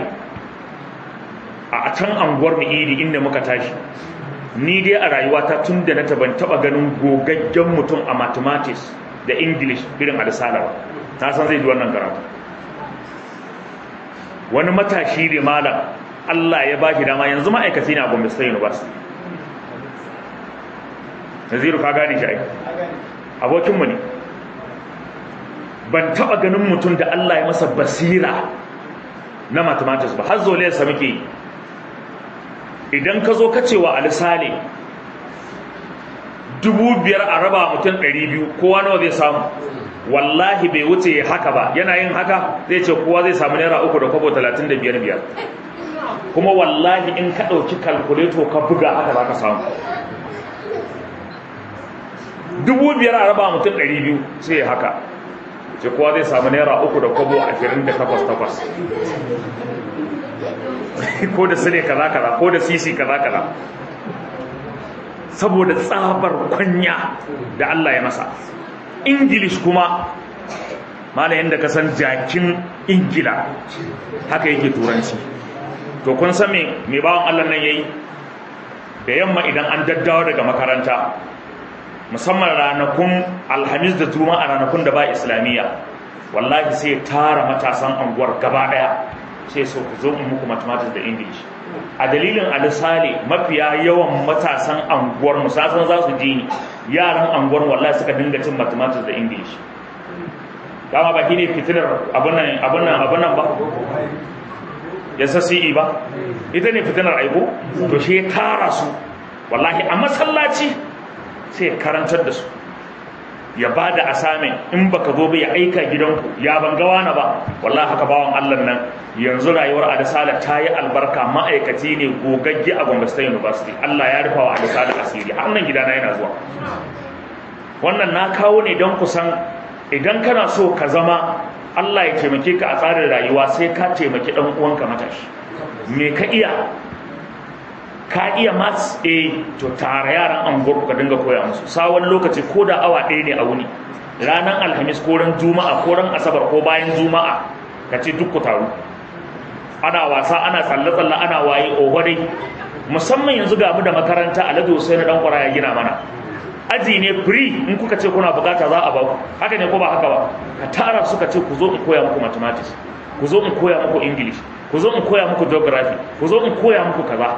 a can anguwar mu idi inda muka tashi ni dai a rayuwata tun da na taban taba ganin gogaggen mutum a mathematics da English irin Ali Sale ba na san zai ji wannan karatu wani matashi ne malam Allah ya bashi dama yanzu ma'aikaci ne a Gombe State University Naziru ka gane shi ai abokinmu ne ban taba ganin mutum da Allah ya masa basira na mathematics ba har zole sa muke idan ka zo ka cewa alisale dubu biyar a raba mutum ɗari biyu kowa nawa zai samu wallahi bai wuce haka ba yana yin haka zai ce kowa zai samu naira uku da kwabo talatin da biyar biyar kuma wallahi in ka ɗauki kalkuleto ka buga haka za ka samu dubu biyar a raba mutum ɗari biyu sai haka ce kowa zai samu naira uku da kwabo ashirin da takwas takwas ko da sile kaza kaza ko da sisi kaza kaza saboda tsabar kwanya da Allah ya masa. English kuma mala yanda ka san jakin Ingila haka yake turanci. To kun san me me bawan Allah nan yayi da yamma idan an daddawo daga makaranta, musamman ranakun alhamis da juma'a, ranakun da ba islamiyya, wallahi sai tara matasan anguwar gaba daya sai so ku zo in muku mathematics da English. A dalilin alisale mafiya yawan matasan anguwar musasan za su ji ni, yaran anguwar wallahi suka dinga cin mathematics da English. Dama ba ne fitinar abun nan abun nan abun nan ba ya sasi ba, ita ne fitinar aiko. To shi ya tara su wallahi a masallaci sai ya karantar da su, ya ba da asamin in baka zo ba ya aika gidanku, ya ban gawa na ba. Wallahi haka bawan Allah nan yanzu rayuwar Adasala ta yi albarka, ma'aikaci ne gogagge a Gombe State University. Allah ya rufa wa Adasala asiri, har nan gidana yana zuwa. Wannan na kawo ne don kusan idan kana so ka zama Allah ya taimake ka a tsarin rayuwa, sai ka taimaki dan uwanka matashi. Me ka iya? Ka iya maths, eh to tara yaran anguwar ka dinga koya musu sawon lokaci, ko da awa ɗaya ne a wuni, ranar alhamis ko ran juma'a ko ran asabar ko bayan juma'a, ka ce duk ku taru, ana wasa ana tsalle-tsalle ana waye oho dai. Musamman yanzu ga mu da makaranta Alhaji Hussein dan kwara ya gina mana aji ne free, in kuka ce kuna bukata za a ba ku, haka ne ko ba haka ba? Ka tara suka ce ku zo in koya muku mathematics, ku zo in koya muku English, ku zo in koya muku geography, ku zo in koya muku kaza.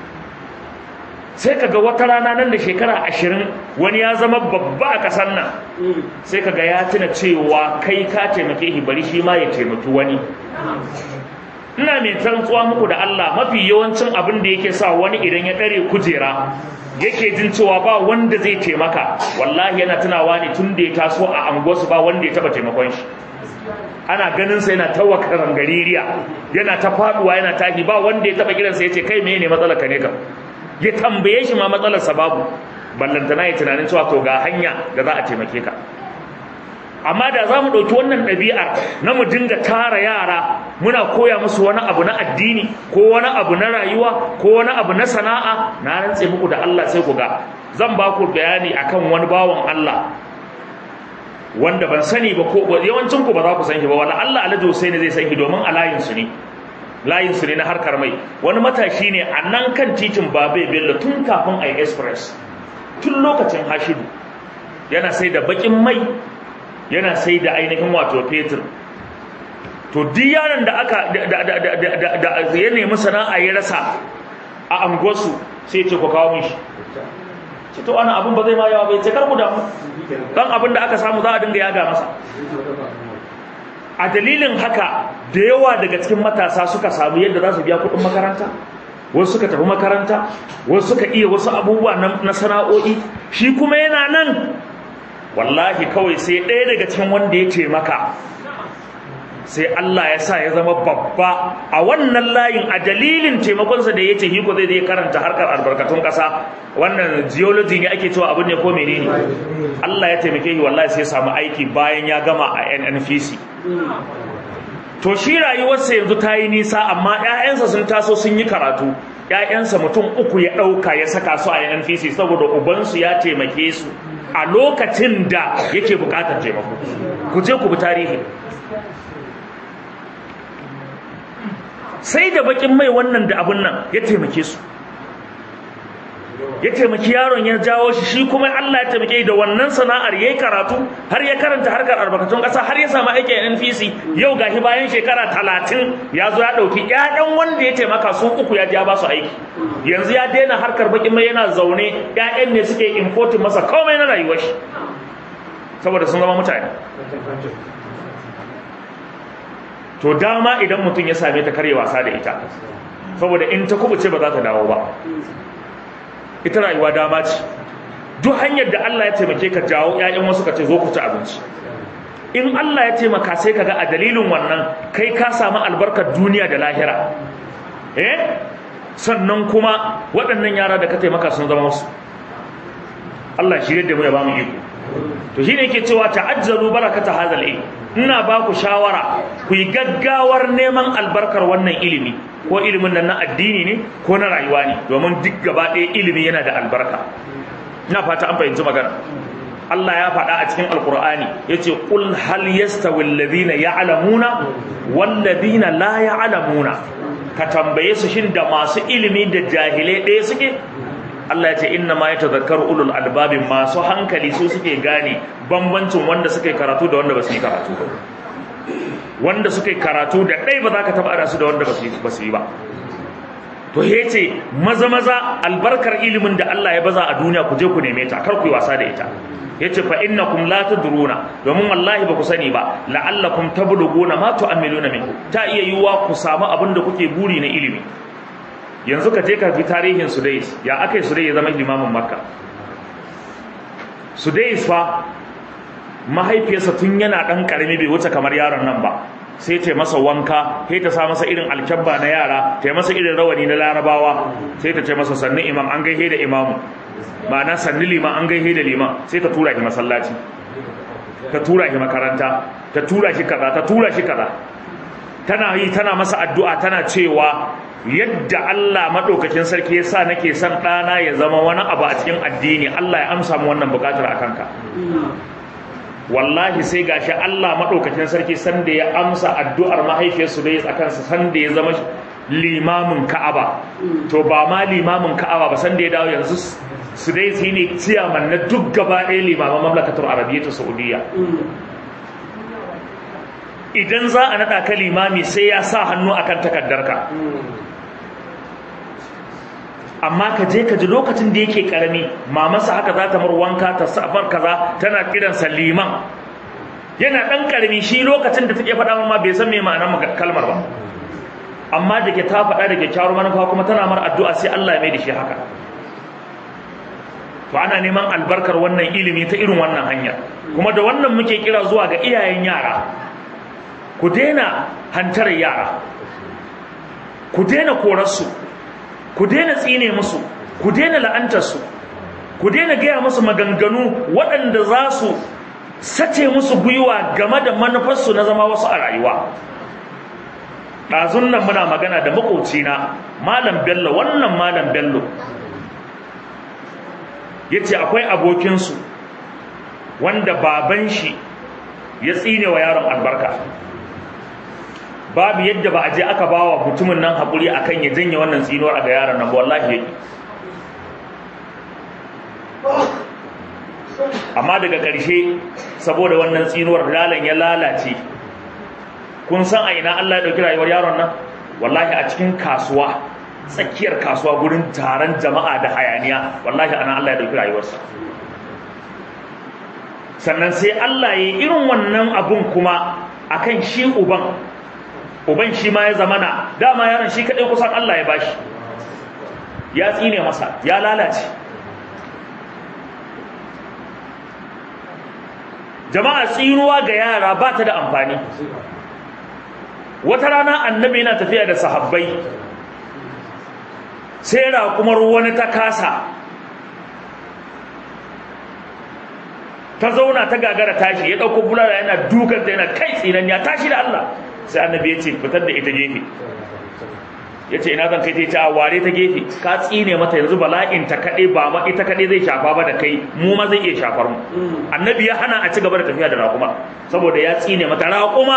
Sai kaga wata rana nan da shekara ashirin wani ya zama babba a kasan nan, sai kaga ya tuna cewa kai ka taimake shi, bari shi ma ya taimaki wani. Ina mai tantsuwa muku da Allah, mafi yawancin abin da yake sa wani idan ya ɗare kujera yake jin cewa ba wanda zai taimaka, wallahi yana tunawa ne tun da ya taso a anguwarsu ba wanda ya taba taimakon shi. Ana ganin sa yana ta wakaran gaririya, yana ta faduwa, yana tashi, ba wanda ya taba kiransa yace kai menene matsalar ka ne ka, ya tambaye shi ma matsalar sa babu, ballantana ya tunanin cewa to ga hanya da za a taimake ka. Amma da za mu ɗauki wannan ɗabi'ar na mu dinga tara yara muna koya musu wani abu na addini ko wani abu na rayuwa ko wani abu na sana'a, na rantse muku da Allah sai ku ga zan ba ku bayani akan wani bawan Allah wanda ban sani ba, ko yawancin ku ba za ku san shi ba, wala Allah Alhaji Hussein zai san shi domin a layin su ne layin su ne na harkar mai. Wani matashi ne a nan kan titin Babe Bello tun kafin ai express, tun lokacin Hashidu, yana sai da bakin mai, yana sai da ainihin wato fetur. To duk yaron da aka da ya nemi sana'a ya rasa a anguwarsu sai ce ku kawo min shi. Ce to ana abin ba zai ma yawa bai ce kar ku damu, dan abin da aka samu za a dinga yaga masa. A dalilin haka da yawa daga cikin matasa suka samu yadda za su biya kuɗin makaranta, wasu suka tafi makaranta, wasu suka iya wasu abubuwa na sana'o'i. Shi kuma yana nan wallahi kawai sai ɗaya daga cikin wanda ya taimaka sai Allah ya sa ya zama babba a wannan layin a dalilin taimakonsa da ya ce hiko zai zai karanta harkar albarkatun ƙasa, wannan geology ne ake cewa abin ne ko menene. Allah ya taimake shi wallahi sai ya samu aiki bayan ya gama a N N P C. To shi rayuwarsa yanzu ta yi nisa, amma ƴaƴansa sun taso sun yi karatu. ƴaƴansa mutum uku ya ɗauka ya saka su a N N P C saboda ubansu ya taimake su a lokacin da yake bukatar taimako. Ku je ku bi tarihi. Sai da bakin mai wannan da abun nan ya taimake su, ya taimaki yaron, ya jawo shi, shi kuma Allah ya taimake da wannan sana'ar yayi karatu har ya karanta harkar albarkatun ƙasa, har ya samu aiki a N N P C. Yau gashi bayan shekara talatin ya zo ya ɗauki ƴaƴan wanda ya taimaka su uku ya ja ba su aiki. Yanzu ya daina harkar bakin mai, yana zaune ƴaƴan ne suke importin masa komai na rayuwar shi saboda sun zama mutane. To dama idan mutum ya same ta karye wasa da ita, saboda in ta kubuce ba za ta dawo ba. Ita rayuwa dama ce. Duk hanyar da Allah ya taimake ka jawo ƴaƴan wasu ka ce zo ku ci abinci. In Allah ya taimaka sai kaga a dalilin wannan kai ka samu albarkar duniya da lahira. Eh? Sannan kuma waɗannan yara da ka taimaka sun zama wasu. Allah shi yadda mu ya ba mu iko. to shine yake cewa ta'ajjalu barakata hadal ilm, ina ba ku shawara ku yi gaggawar neman albarkar wannan ilimi, ko ilimin nan na addini ne ko na rayuwa ne, domin duk gaba ɗaya ilimi yana da albarka. Ina fata an fahimci magana. Allah ya faɗa a cikin Alƙur'ani yace qul hal yastawi alladhina ya'lamuna wal ladina la ya'lamuna, ka tambaye su shin da masu ilimi da jahilai ɗaya suke? Allah ya ce inna ma yatadhakkaru ulul albabi, masu hankali su suke gane bambancin wanda suke karatu da wanda ba su yi karatu ba. Wanda suke karatu da ɗai ba za ka taɓa su da wanda ba su yi ba. To yace maza maza albarkar ilimin da Allah ya baza a duniya ku je ku neme ta, kar ku yi wasa da ita. Yace fa innakum la tadruna, domin wallahi ba ku sani ba, la'allakum tabluguna ma tu'amiluna minhu, ta iya yiwuwa ku samu abin da kuke buri na ilimi. Yanzu ka je ka bi tarihin Sudais, ya akai Sudais ya zama limamin Makka. Sudais fa mahaifiyarsa tun yana dan karami bai wuce kamar yaron nan ba, sai ta masa wanka, sai ta sa masa irin alkyabba na yara, ta masa irin rawani na Larabawa, sai ta ce masa sannu imam, an gaihe da imamu, ma'ana sannu liman, an gaihe da liman, sai ta tura shi masallaci, ta tura shi makaranta, ta tura shi kaza, ta tura shi kaza. Tana yi tana masa addu'a, tana cewa yadda Allah madaukakin sarki yasa nake son ɗana ya zama wani abu a cikin addini, Allah ya amsa mu wannan bukatar akan ka. Wallahi sai gashi Allah madaukakin sarki sanda ya amsa addu'ar mahaifiyarsu da akan sa, sanda ya zama limamin Ka'aba. To ba ma limamin Ka'aba ba, sanda ya dawo yanzu su dai shine ciyaman na duk gaba ɗaya limaman mamlakatul arabiyyah ta Saudiya. Idan za a naɗa ka limami sai ya sa hannu akan takardarka. Amma ka je ka ji lokacin da yake karami, mamansa haka za ta mar wanka ta safar kaza, tana kiransa liman. Yana ɗan karami shi, lokacin da take faɗa ma bai san me ma'anar kalmar ba. Amma da ke ta faɗa da kyakkyawar manufa kuma tana mar addu'a, sai Allah ya mai da shi haka. To ana neman albarkar wannan ilimi ta irin wannan hanya. Kuma da wannan muke kira zuwa ga iyayen yara. Ku daina hantarar yara, ku daina korarsu, ku daina tsine musu, ku daina la'antarsu, ku daina gaya musu maganganu waɗanda za su sace musu gwiwa game da manufarsu na zama wasu a rayuwa. Ɗazun nan muna magana da maƙocina Malam Bello, wannan Malam Bello ya ce akwai abokinsu wanda baban shi ya tsine wa yaron albarka. Babu yadda ba a je aka bawa mutumin nan haƙuri akan ya janye wannan tsinuwar a ga yaron nan, wallahi yake. Amma daga ƙarshe saboda wannan tsinuwar lalan ya lalace. Kun san a ina Allah ya ɗauki rayuwar yaron nan? Wallahi a cikin kasuwa, tsakiyar kasuwa, gurin taron jama'a da hayaniya, wallahi ana Allah ya ɗauki rayuwarsa. Sannan sai Allah ya yi irin wannan abun kuma akan shi uban. Uban shi ma ya zamana, dama yaron shi kaɗai kusan Allah ya bashi, ya tsine masa, ya lalace. Jama'a, tsinuwa ga yara ba ta da amfani. Wata rana annabi yana tafiya da sahabbai, sai raƙumar wani ta kasa, ta zauna ta gagara tashi, ya ɗauko bulala yana dukanta, yana kai tsinan ya tashi da Allah. Sai annabi ya ce fitar da ita gefe. Ya ce ina zan kai ta, ita a ware ta gefe, ka tsine mata, yanzu bala'in ta kaɗai ba ma ita kaɗai zai shafa ba da kai, mu ma zai iya shafar mu. Annabi ya hana a ci gaba da tafiya da raƙuma saboda ya tsine mata. Raƙuma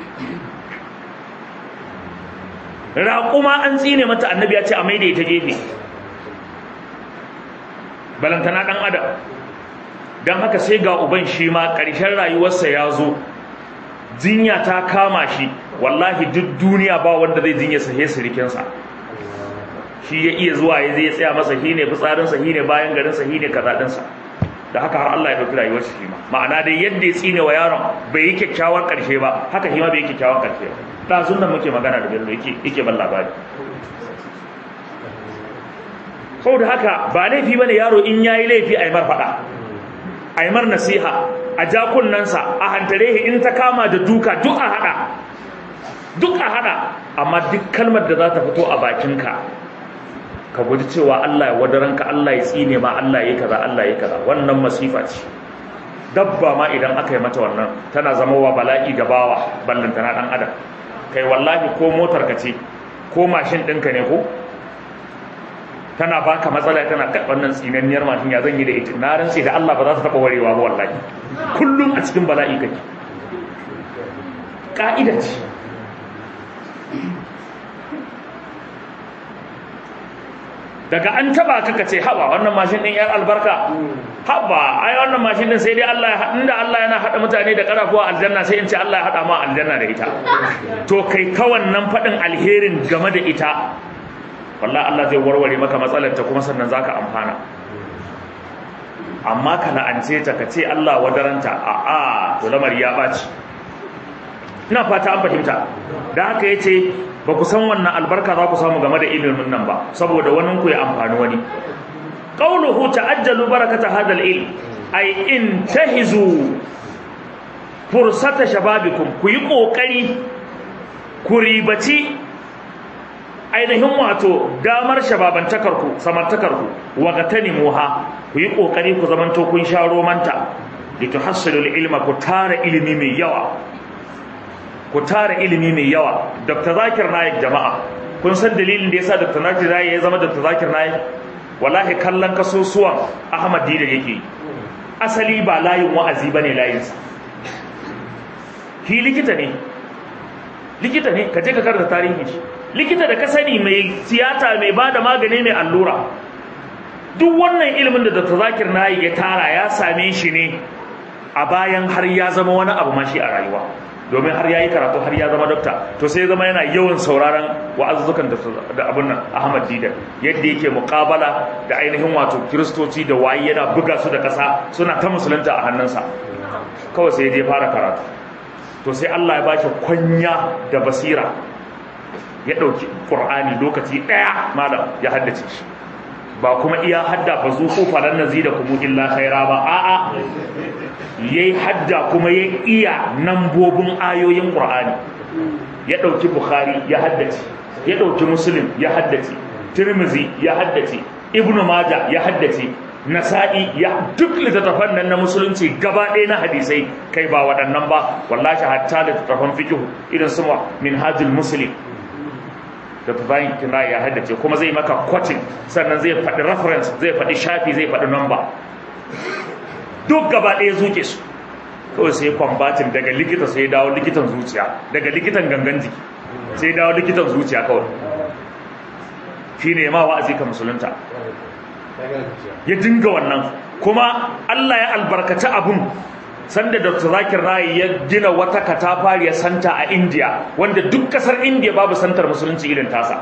raƙuma an tsine mata, annabi ya ce a maida ita gefe, balantana ɗan adam. Don haka sai ga uban shi ma ƙarshen rayuwarsa ya zo, jinya ta kama shi, wallahi duk duniya ba wanda zai jinya sa sai sirikinsa. Shi ya iya zuwa ya zai tsaya masa, shi ne fitsarinsa, shi ne bayan garinsa, shi ne kazaɗinsa. Da haka har Allah ya ɗauki rayuwar shi ma. Ma'ana dai yadda ya tsine wa yaron bai yi kyakkyawan ƙarshe ba, haka shi ma bai yi kyakkyawan ƙarshe ba. Ɗazun nan muke magana da Bello yake yake ban labari. Saboda haka ba laifi bane yaro in yayi laifi a yi mar faɗa, a yi mar nasiha, a ja kunnensa, a hantare shi in ta kama da duka, duk a haɗa, duk a haɗa. Amma duk kalmar da za ta fito a bakinka, ka guji cewa Allah ya wadaranka, Allah ya tsine ma, Allah ya kaza, Allah ya kaza, wannan masifa ce. dabba ma idan aka yi mata wannan tana zama wa bala'i ga bawa ballantana dan adam. Kai wallahi ko motar ka ce ko mashin ɗinka ne ko tana baka matsala tana kai wannan tsinanniyar mashin ya zan yi da ita, na rantsi da Allah ba za ta taɓa warewa ba wallahi, kullum a cikin bala'i kake. Ka'ida ce. Daga an taba ka kace haba wannan mashin din yar albarka, haba ai wannan mashin din sai dai Allah ya inda Allah yana hada mutane da karafuwa aljanna sai in ce Allah ya hada ma aljanna da ita. To kai ka wannan fadin alherin game da ita, wallahi Allah zai warware maka matsalar ta kuma sannan zaka amfana. Amma ka la'ance ta kace Allah wadaranta, a a to lamari ya baci. Ina fata an fahimta. Da haka yace ba ku san wannan albarka za ku samu game da ilimin nan ba, saboda wani ku ya amfani wani. Qauluhu ta'ajjalu barakata hadha al-ilm ay intahizu fursata shababikum, ku yi kokari ku ribaci ainihin wato damar shababantakarku samartakarku, wa gatanimuha, ku yi kokari ku zamanto kun sha romanta, lituhassilu al-ilma, ku tara ilimi mai yawa ku tara ilimi mai yawa. Dr. Zakir Naik jama'a, kun san dalilin da yasa Dr. Zakir Naik ya zama Dr. Zakir Naik? Wallahi kallon kasusuwan Ahmad Dida yake. Asali ba layin wa'azi bane layinsa. Shi likita ne. Likita ne, ka je ka karanta tarihin shi. Likita da ka sani mai tiyata, mai bada magani, mai allura. Duk wannan ilimin da Dr. Zakir Naik ya tara ya same shi ne a bayan har ya zama wani abu mashi a rayuwa. Domin har ya yi karatu har ya zama dokta, to sai zama yana yawan sauraron wa'azuzzukan da abin nan Ahmad Dida, yadda yake muƙabala da ainihin wato kiristoci da wayi, yana buga su da ƙasa suna ta musulunta a hannunsa. Kawai sai je fara karatu, to sai Allah ya ba shi kwanya da basira, ya ɗauki ƙur'ani lokaci ɗaya malam ya haddace shi. Ba kuma iya hadda fa zuku falan nazida kuma illa khaira ba, a'a yayi hadda kuma ya iya nambobin ayoyin Qur'ani. Ya dauki Bukhari ya haddace, ya dauki Muslim ya haddace, Tirmidhi ya haddace, Ibn Majah ya haddace, Nasa'i ya, duk littattafan nan na musulunci gaba ɗaya na hadisai, kai ba waɗannan ba, wallahi hatta littattafan fiqh irin su Minhajul Muslim da bayan kina ya haddace, kuma zai maka quoting, sannan zai faɗi reference, zai faɗi shafi, zai faɗi number, duk gaba ɗaya zuke su. Kawai sai kwambatin daga likita sai dawo likitan zuciya, daga likitan gangan jiki sai dawo likitan zuciya kawai. Shi ne ma wa'azi ka musulunta, ya dinga wannan. Kuma Allah ya albarkaci abun, sanda Doctor Zakir Naik ya gina wata katafariyar santa a India, wanda duk kasar India babu santar musulunci irin tasa.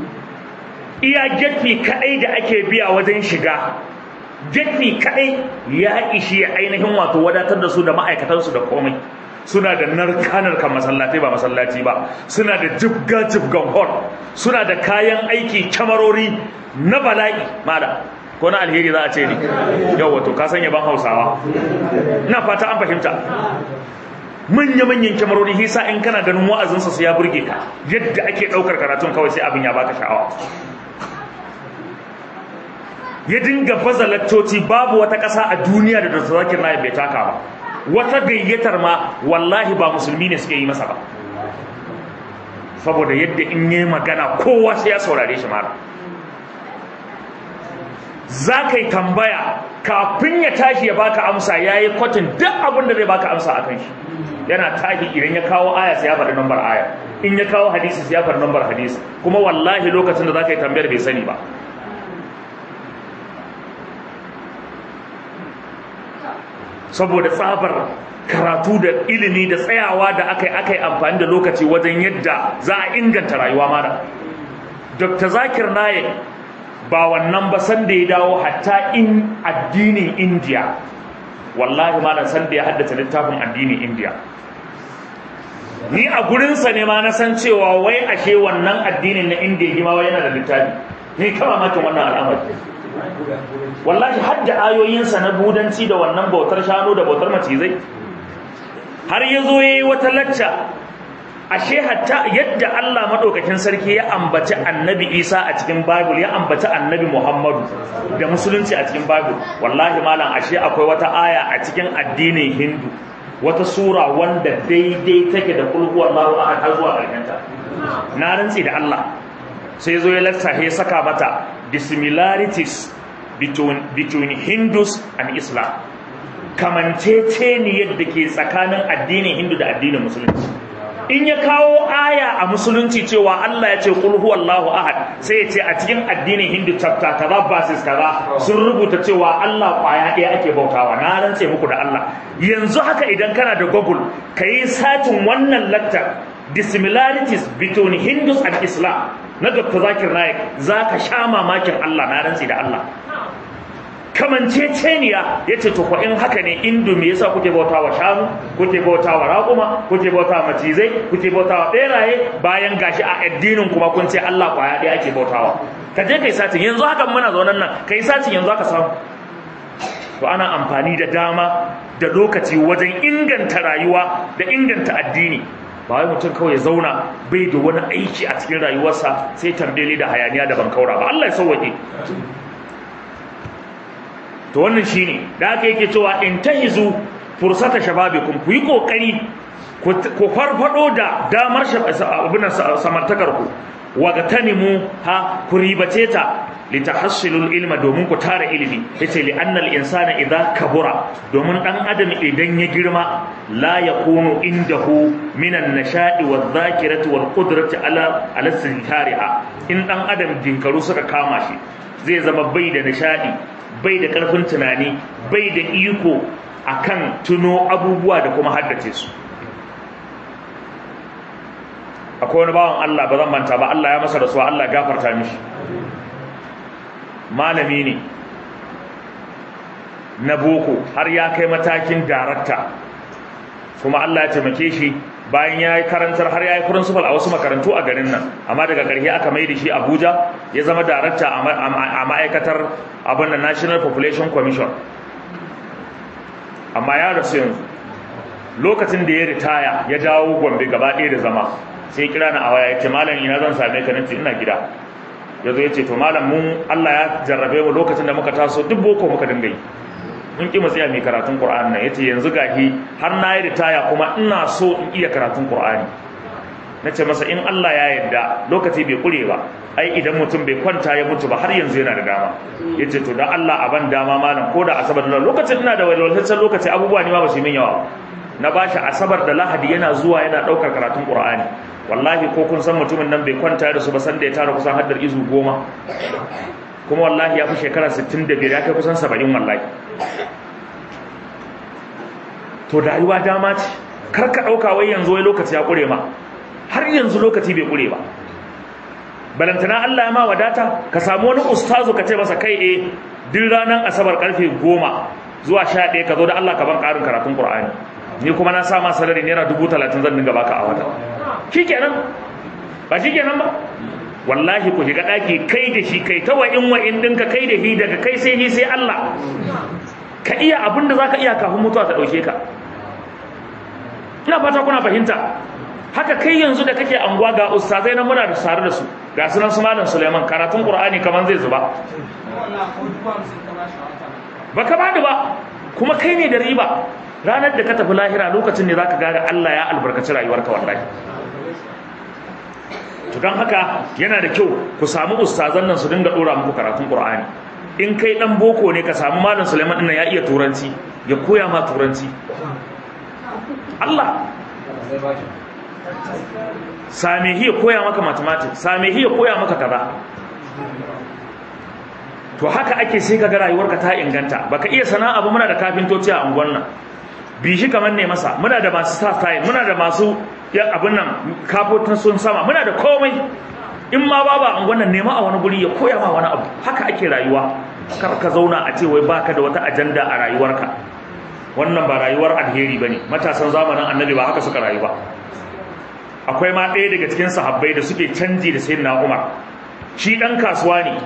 Iya gefe kadai da ake biya wajen shiga, gefe kadai ya ishi ainihin wato wadatar da su da ma'aikatansu da komai. Suna da narka-narkan masallatai ba masallaci ba, suna da jibga-jibgan hall, suna da kayan aiki, kyamarori na bala'i mala. Ko na alheri za a ce ni yau wato ka sanya ban Hausawa, ina fata an fahimta. Manya-manyan kyamarori, hisa in kana ganin wa'azinsa su ya burge ka, yadda ake ɗaukar karatun kawai sai abin ya baka sha'awa. Ya dinga baza laccoci, babu wata ƙasa a duniya da Doctor Zakir Naik bai taka ba. Wata gayyatar ma wallahi ba musulmi ne suke yi masa ba, saboda yadda in yi magana kowa sai ya saurare shi mara. Za ka yi tambaya kafin ya tashi ya baka amsa, ya yi kwatin duk abin da zai baka amsa a kan shi. Yana tashi idan ya kawo aya sai ya faɗi nambar aya, in ya kawo hadisi sai ya faɗi nambar hadisi, kuma wallahi lokacin da za ka yi tambayar bai sani ba. Saboda tsabar karatu da ilimi da tsayawa da aka yi aka yi amfani da lokaci wajen yadda za a inganta rayuwa mara. Doctor Zakir Naik ba wannan ba, san da ya dawo hatta in addinin India, wallahi malam san da ya haddace littafin addinin India. Ni a gurinsa ne ma na san cewa wai ashe wannan addinin na India ma wai yana da littafi. Ni kama makin wannan al'amari, wallahi hadda ayoyinsa na budanci da wannan bautar shanu da bautar macizai. Har ya zo ya yi wata lacca ashe hatta yadda Allah madaukakin sarki ya ambaci annabi Isa a cikin Bible ya ambaci annabi Muhammadu da musulunci a cikin Bible, wallahi malam ashe akwai wata aya a cikin addinin Hindu, wata sura wanda daidai take da kul huwallahu ahad har zuwa ƙarshenta. Na rantsi da Allah sai zo ya lissafe saka mata the similarities between between Hindus and Islam, kamanceceniyar da ke tsakanin addinin Hindu da addinin musulunci. In ya kawo aya a musulunci cewa Allah ya ce qul huwallahu ahad, sai ya ce a cikin addinin Hindu chapter kaza verses kaza sun rubuta cewa Allah kwaya ɗaya ake bautawa. Na rantse muku da Allah, yanzu haka idan kana da Google kayi satin wannan lecture the similarities between Hindus and Islam na Doctor Zakir Naik, zaka sha mamakin Allah. Na rantse da Allah, kamanceceniya yace to ko in haka ne Indu me yasa kuke bautawa shanu, kuke bautawa raƙuma, kuke bautawa macizai, kuke bautawa beraye, bayan gashi a addinin kuma kun ce Allah kwaya ɗaya ake bautawa? Ka je kai satin yanzu haka muna zaunan nan, kai satin yanzu haka samu. To ana amfani da dama da lokaci wajen inganta rayuwa da inganta addini, ba wai mutum kawai ya zauna bai da wani aiki a cikin rayuwarsa sai tambele da hayaniya da bankaura ba. Allah ya sauwaƙe. To wannan shine da aka yake cewa intahizu fursata shababikum, ku yi kokari ku farfado da damar abin samartakar ku, wagatanimu ha ku ribace ta litahassilul ilma, domin ku tara ilimi. yace li annal insana idza kabura, domin dan adam idan ya girma la yakunu indahu minan nashadi wadh-dhakirati wal-qudrati ala ala istihariha. In dan adam dinkaru suka kama shi, zai zama bai da nishadi, bai da ƙarfin tunani, bai da iko akan tuno abubuwa da kuma haddace su. Akwai wani bawan Allah, ba zan manta ba, Allah ya masa rasuwa, Allah gafarta mishi. Malami ne na boko har ya kai matakin darakta, kuma Allah ya taimake shi bayan ya yi karantar har ya yi principal a wasu makarantu a garin nan, amma daga ƙarshe aka mai da shi Abuja ya zama darakta a ma'aikatar abin da National Population Commission. Amma ya rasu yanzu. Lokacin da ya ritaya ya dawo Gombe gaba ɗaya da zama, sai kira na a waya ya ce malam ina zan same ka, nace ina gida. Ya zo ya ce to malam mun Allah ya jarrabe mu lokacin da muka taso duk boko muka dinga yi, mun ki mu tsaya mai karatun Qur'ani nan. Yace yanzu gahi har na yi ritaya kuma ina so in iya karatun Qur'ani. Nace masa in Allah ya yarda lokaci bai kure ba, ai idan mutum bai kwanta ya mutu ba har yanzu yana da dama. Yace to dan Allah a ban dama malam, ko da asabar da lokacin ina da walwaltaccen lokaci, abubuwa ne ma ba su min yawa. Na bashi asabar da lahadi yana zuwa yana daukar karatun Qur'ani. Wallahi ko kun san mutumin nan bai kwanta da su ba, san da ya tara kusan haddar izu goma, kuma wallahi ya fi shekara sittin da biyar, ya kai kusan saba'in wallahi. To da rayuwa dama ce, kar ka ɗauka wai yanzu wai lokaci ya ƙure ma, har yanzu lokaci bai ƙure ba. Balantana Allah ya ma wadata, ka samu wani ustazu ka ce masa kai eh duk ranar asabar karfe goma zuwa sha ɗaya ka zo da Allah ka ban ƙarin karatun Qur'ani, ni kuma na sa ma salari naira dubu talatin zan dinga baka a wata. Shikenan ba shikenan ba. Wallahi ku shiga ɗaki kai da shi, kai ta wa'in wa'in ɗinka kai da shi, daga kai sai shi sai Allah. Ka iya abin da za ka iya kafin mutuwa ta ɗauke ka. Ina fata kuna fahimta. Haka kai yanzu da kake anguwa ga ustazai nan muna da tare da su, ga sunan su malam Suleiman, karatun Qur'ani kaman zai zuba. Baka bada ba, kuma kai ne da riba. Ranar da ka tafi lahira lokacin ne zaka ga Allah ya albarkaci rayuwarka wallahi. To dan haka yana da kyau ku samu ustazan nan su dinga dora muku karatun Qur'ani. In kai dan boko ne ka samu malam Suleiman din ya iya turanci, ya koya ma turanci. Allah same hi ya koya maka mathematics, same hi ya koya maka kaza. To haka ake sai kaga rayuwarka ta inganta. Baka iya sana'a ba, muna da kafintoci a unguwar nan. Bishi kamar ne masa, muna da masu staff time, muna da masu ya abin nan kafotin sun sama, muna da komai. In ma baba unguwar nan nema a wani guri ya koya ma wani abu. Haka ake rayuwa. Kar ka zauna a ce wai baka da wata ajanda a rayuwarka. Wannan ba rayuwar alheri bane. Matasan zamanin Annabi ba haka suka rayu ba. Akwai ma ɗaya daga cikin sahabbai da suke canji da Sayyidina Umar. Shi dan kasuwa ne.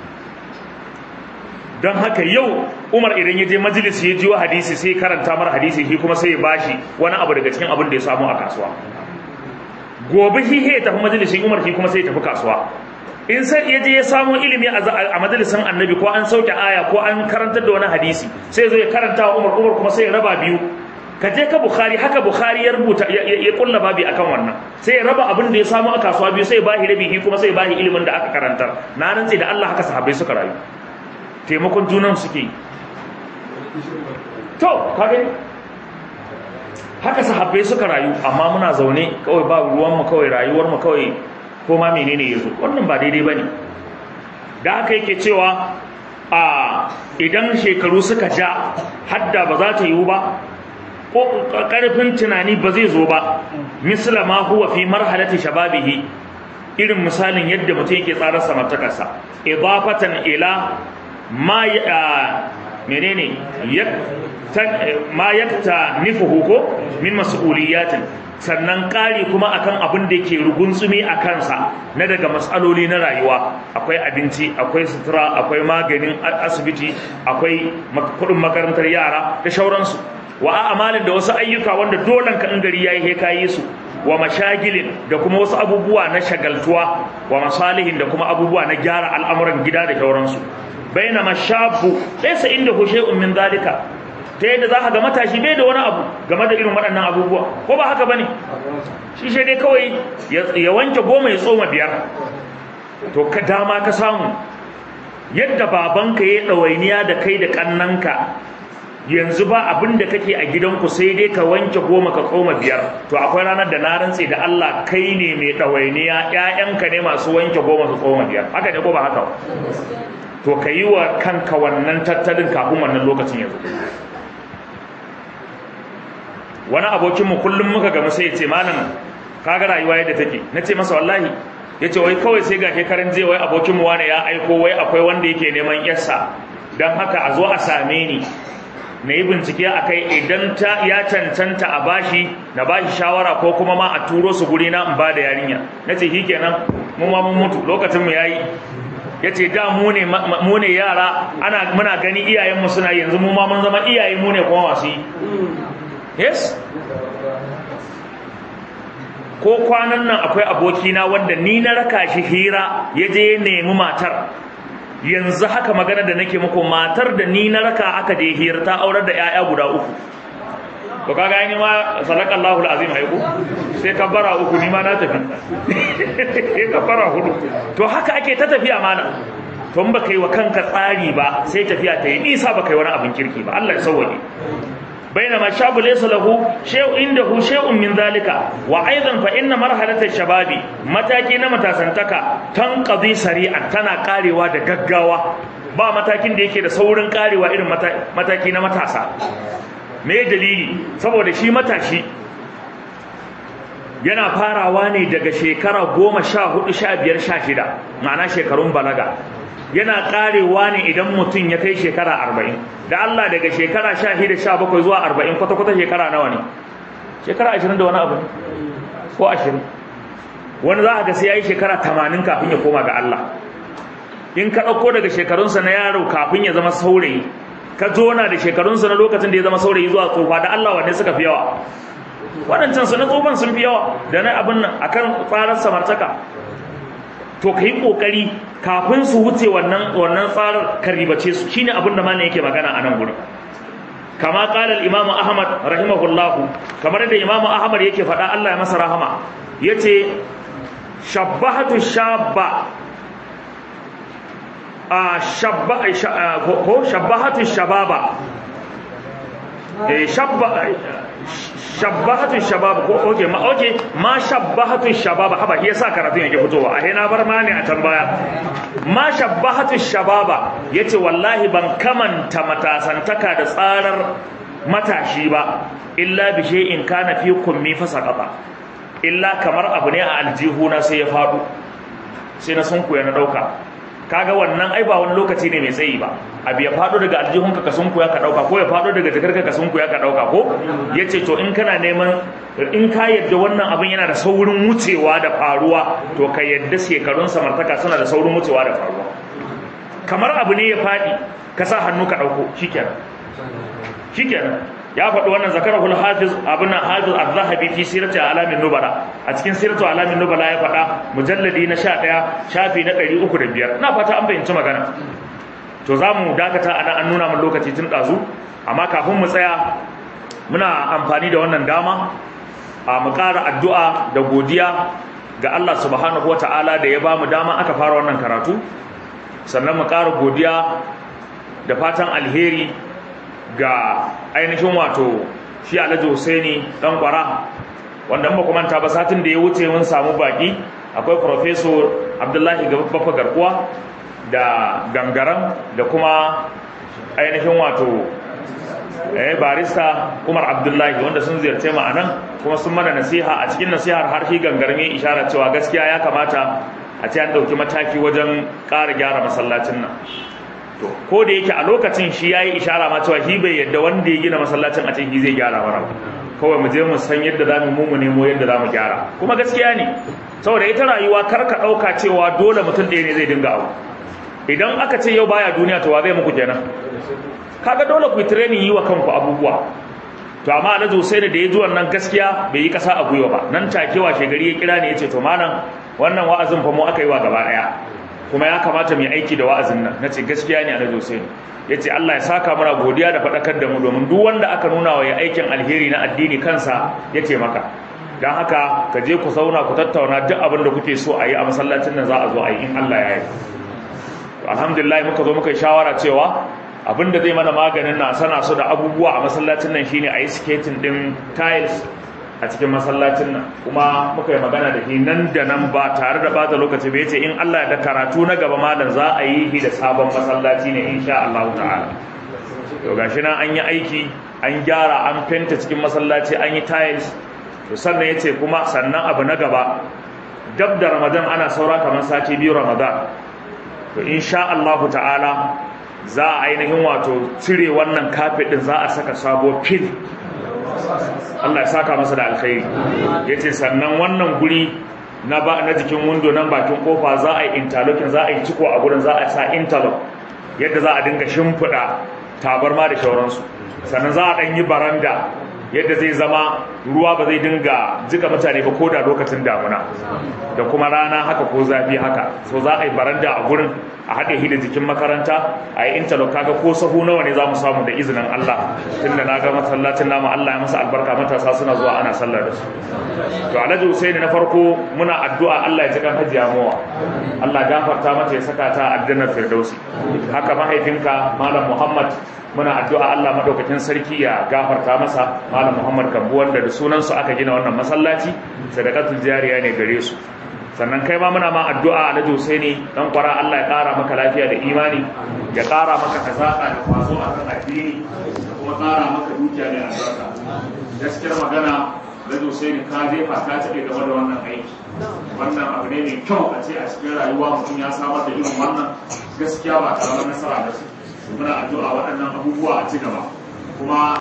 Don haka yau Umar idan ya je majalisi ya jiwa hadisi sai karanta mara hadisi, shi kuma sai ya bashi wani abu daga cikin abin da ya samu a kasuwa. gobe hihe tafi majalisin Umar shi kuma sai tafi kasuwa in sai ya je ya samu ilimi a majalisin Annabi ko an sauke aya ko an karantar da wani hadisi sai zo ya karanta wa Umar Umar kuma sai ya raba biyu ka je ka Bukhari haka Bukhari ya rubuta ya kulla babi akan wannan sai ya raba abin da ya samu a kasuwa biyu sai ya bahi rabi kuma sai ya bahi ilimin da aka karantar na rantsi da Allah haka sahabbai suka rayu taimakon junan suke to kage haka sahabbai suka rayu amma muna zaune kawai ba ruwan mu kawai rayuwar mu kawai ko ma menene yazo wannan ba daidai bane da haka yake cewa a idan shekaru suka ja hadda ba za ta yiwu ba ko karfin tunani ba zai zo ba misla ma huwa fi marhalati shababihi irin misalin yadda mutum yake tsara samartakarsa idafatan ila ma menene ma yakta nifuhu ko min mas'uliyatin sannan kari kuma akan abin da yake ruguntsumi a kansa na daga matsaloli na rayuwa akwai abinci akwai sutura akwai maganin asibiti akwai kudin makarantar yara da shauransu wa amalin da wasu ayyuka wanda dolan ka in gari yayi he kayi su wa mashagilin da kuma wasu abubuwa na shagaltuwa wa masalihin da kuma abubuwa na gyara al'amuran gida da shauransu bainama shabu laysa indahu shay'un min zalika ta yadda za ka ga matashi bai da wani abu game da irin waɗannan abubuwa ko ba haka bane shi sai dai kawai ya wanke goma ya tsoma biyar to ka dama ka samu yadda babanka ya ɗawainiya da kai da ƙannanka yanzu ba abin da kake a gidanku sai dai ka wanke goma ka tsoma biyar to akwai ranar da na rantse da Allah kai ne mai ɗawainiya ƴaƴanka ne masu wanke goma su tsoma biyar haka ne ko ba haka to ka yi wa kanka wannan tattalin kafin wannan lokacin yanzu wani abokinmu kullum muka gama sai ya ce malam kaga rayuwa yadda take na ce masa wallahi ya ce wai kawai sai ga shekaran je wai abokinmu wani ya aiko wai akwai wanda yake neman yarsa don haka a zo a same ni na yi bincike a kai idan ta ya cancanta a bashi na bashi shawara ko kuma ma a turo su guri na in ba da yarinya na ce shi kenan mu ma mun mutu lokacinmu ya yi ya ce da mu ne yara ana muna gani iyayenmu suna yanzu mu ma mun zama iyaye mu ne kuma masu yi yes ko kwanan nan akwai abokina wanda ni na raka shi hira ya je ya nemi matar yanzu haka magana da nake muku matar da ni na raka aka je hira ta aurar da 'ya'ya guda uku to kaga ni ma sadaqallahu alazim haiku sai kabbara uku ni ma na tafi sai kabbara hudu to haka ake ta tafiya mana to in baka yi wa kanka tsari ba sai tafiya ta yi nisa baka yi wani abin kirki ba Allah ya sauwaje بينما الشاب ليس له شيء عنده شيء من ذلك وايضا فان مرحله الشباب متاكي na matasantaka tanqadi sari'an tana karewa da gaggawa ba matakin da yake da saurin karewa irin mataki na matasa me dalili saboda shi matashi yana farawa ne daga shekara goma sha hudu sha biyar sha shida ma'ana shekarun balaga yana karewa ne idan mutum ya kai shekara arba'in da Allah daga shekara sha shida sha bakwai zuwa arba'in kwata-kwata shekara nawa ne shekara ashirin da wani abu ko ashirin wani za a ga sai ya yi shekara tamanin kafin ya koma ga Allah in ka ɗauko daga shekarunsa na yaro kafin ya zama saurayi ka zona da shekarunsa na lokacin da ya zama saurayi zuwa tsofa da Allah wanne suka fi yawa waɗancan su na tsofan sun fi yawa da na abin nan akan tsarar samartaka to ka yi ƙoƙari kafin su wuce wannan wannan tsarar ka ribace su shine abin da mana yake magana a nan gurin kama qala al-imam ahmad rahimahullahu kamar da imam ahmad yake faɗa Allah ya masa rahama yace shabbahatu shabba a shabba ko shabbahatu shababa eh shabba shabbahatu shabab ko oke ma oke ma shabbahatu shabab haba yasa karatu yake fitowa a na bar ma ne a tambaya ma shabbahatu shababa yace wallahi ban kamanta matasantaka da tsarar matashi ba illa bi shay'in kana fi kummi fasaqata illa kamar abu ne a aljihuna sai ya fado sai na sunkuya na dauka kaga wannan ai ba wani lokaci ne mai tsayi ba abu ya fado daga aljihunka ka sunkuya ka dauka ko ya fado daga jakarka ka sunkuya ka dauka ko yace to in kana neman in ka yadda wannan abin yana da saurin wucewa da faruwa to ka yadda shekarun samartaka suna da saurin wucewa da faruwa kamar abu ne ya fadi ka sa hannu ka dauko shikenan shikenan ya faɗi wannan zakarahul hafiz abin hafiz az-zahabi fi sirati alamin nubala a cikin siratu alamin nubala ya faɗa mujalladi na sha ɗaya shafi na ɗari uku da biyar. ina fata an fahimci magana. to za mu dakata a nan, an nuna min lokaci tun ɗazu, amma kafin mu tsaya muna amfani da wannan dama a mu ƙara addu'a da godiya ga Allah subhanahu wa ta'ala da ya ba mu dama aka fara wannan karatu, sannan mu ƙara godiya da fatan alheri ga ainihin wato shi Alhaji Husaini dan Kwara, wanda ba kuma ta ba satin da ya wuce mun samu baki, akwai Professor Abdullahi Baffa Garkuwa da Gangaram da kuma ainihin wato eh barista Umar Abdullahi, wanda sun ziyarce mu anan kuma sun mana nasiha. A cikin nasihar har shi Gangaram ya isharar cewa gaskiya ya kamata a ce an dauki mataki wajen ƙara gyara masallacin nan. to ko da yake a lokacin shi yayi ishara ma cewa shi bai yadda wanda ya gina masallacin a cikin shi zai gyara mana, kawai mu je mu san yadda zamu mu mu nemo yadda zamu gyara. kuma gaskiya ne, saboda ita rayuwa kar ka dauka cewa dole mutum ɗaya ne zai dinga abu. idan aka ce yau baya duniya to wa zai muku kenan? kaga dole ku training yi wa kanku abubuwa. to amma Alhaji Husaini da ya ji wannan gaskiya bai yi kasa a gwiwa ba, nan take washe gari ya kira ni ya ce to malam wannan wa'azin fa mu aka yi wa gaba daya, kuma ya kamata mu yi aiki da wa'azin nan. nace gaskiya ne Alhaji Husaini. yace Allah ya saka mana godiya da fadakar da mu, domin duk wanda aka nuna wa ya aikin alheri na addini kansa yace maka. dan haka ka je ku zauna ku tattauna duk abin da kuke so a yi a masallacin nan za a zo a yi in Allah ya yi. alhamdulillah muka zo muka yi shawara cewa abin da zai mana maganin na sana so da abubuwa a masallacin nan shine a yi skating din tiles a cikin masallacin nan. kuma muka yi magana da shi nan da nan ba tare da bata lokaci ba, yace in Allah ya da karatu na gaba malam za a yi shi da sabon masallaci ne insha Allah ta'ala. to gashi nan an yi aiki, an gyara, an fenta cikin masallaci, an yi tiles. to sannan yace kuma sannan abu na gaba, dab da Ramadan ana saura kamar sati biyu Ramadan, to insha Allah ta'ala za a ainihin wato cire wannan kafet din, za a saka sabo fil. Allah ya saka masa da alkhairi. yace sannan wannan guri na ba na jikin window nan bakin kofa za a yi interlocking, za a yi ciko a gurin, za a sa interlock yadda za a dinga shimfida tabarma da shauransu. sannan za a dan yi baranda yadda zai zama ruwa ba zai dinga jika mutane ba ko da lokacin damuna da kuma rana haka ko zafi haka. so za a yi baranda a gurin, a haɗe shi da jikin makaranta, a yi interlock. kaga ko sahu nawa ne za mu samu da izinin Allah, tunda na ga masallacin namu Allah ya masa albarka, matasa suna zuwa ana sallar da su. to Alhaji Husaini na farko muna addu'a Allah ya ji kan Hajiya Mowa, Allah gafarta mata ya saka ta aljannar Firdausi. haka mahaifinka Malam Muhammad muna addu'a Allah madaukakin sarki ya gafarta masa, Malam Muhammad Kambu, wanda da sunan su aka gina wannan masallaci, sadaqatul jariya ne gare su. sannan kai ma muna ma addu'a Alhaji Husaini dan Kwara, Allah ya kara maka lafiya da imani, ya kara maka kazaka da kwazo a kan addini, kuma kara maka dukiya da albarka. gaskiyar magana Alhaji Husaini ka jefa ka take game da wannan aiki. wannan abu ne mai kyau a ce a cikin rayuwa mutum ya samar da irin wannan, gaskiya ba tare da nasara da su. muna addu'a waɗannan abubuwa a ci gaba kuma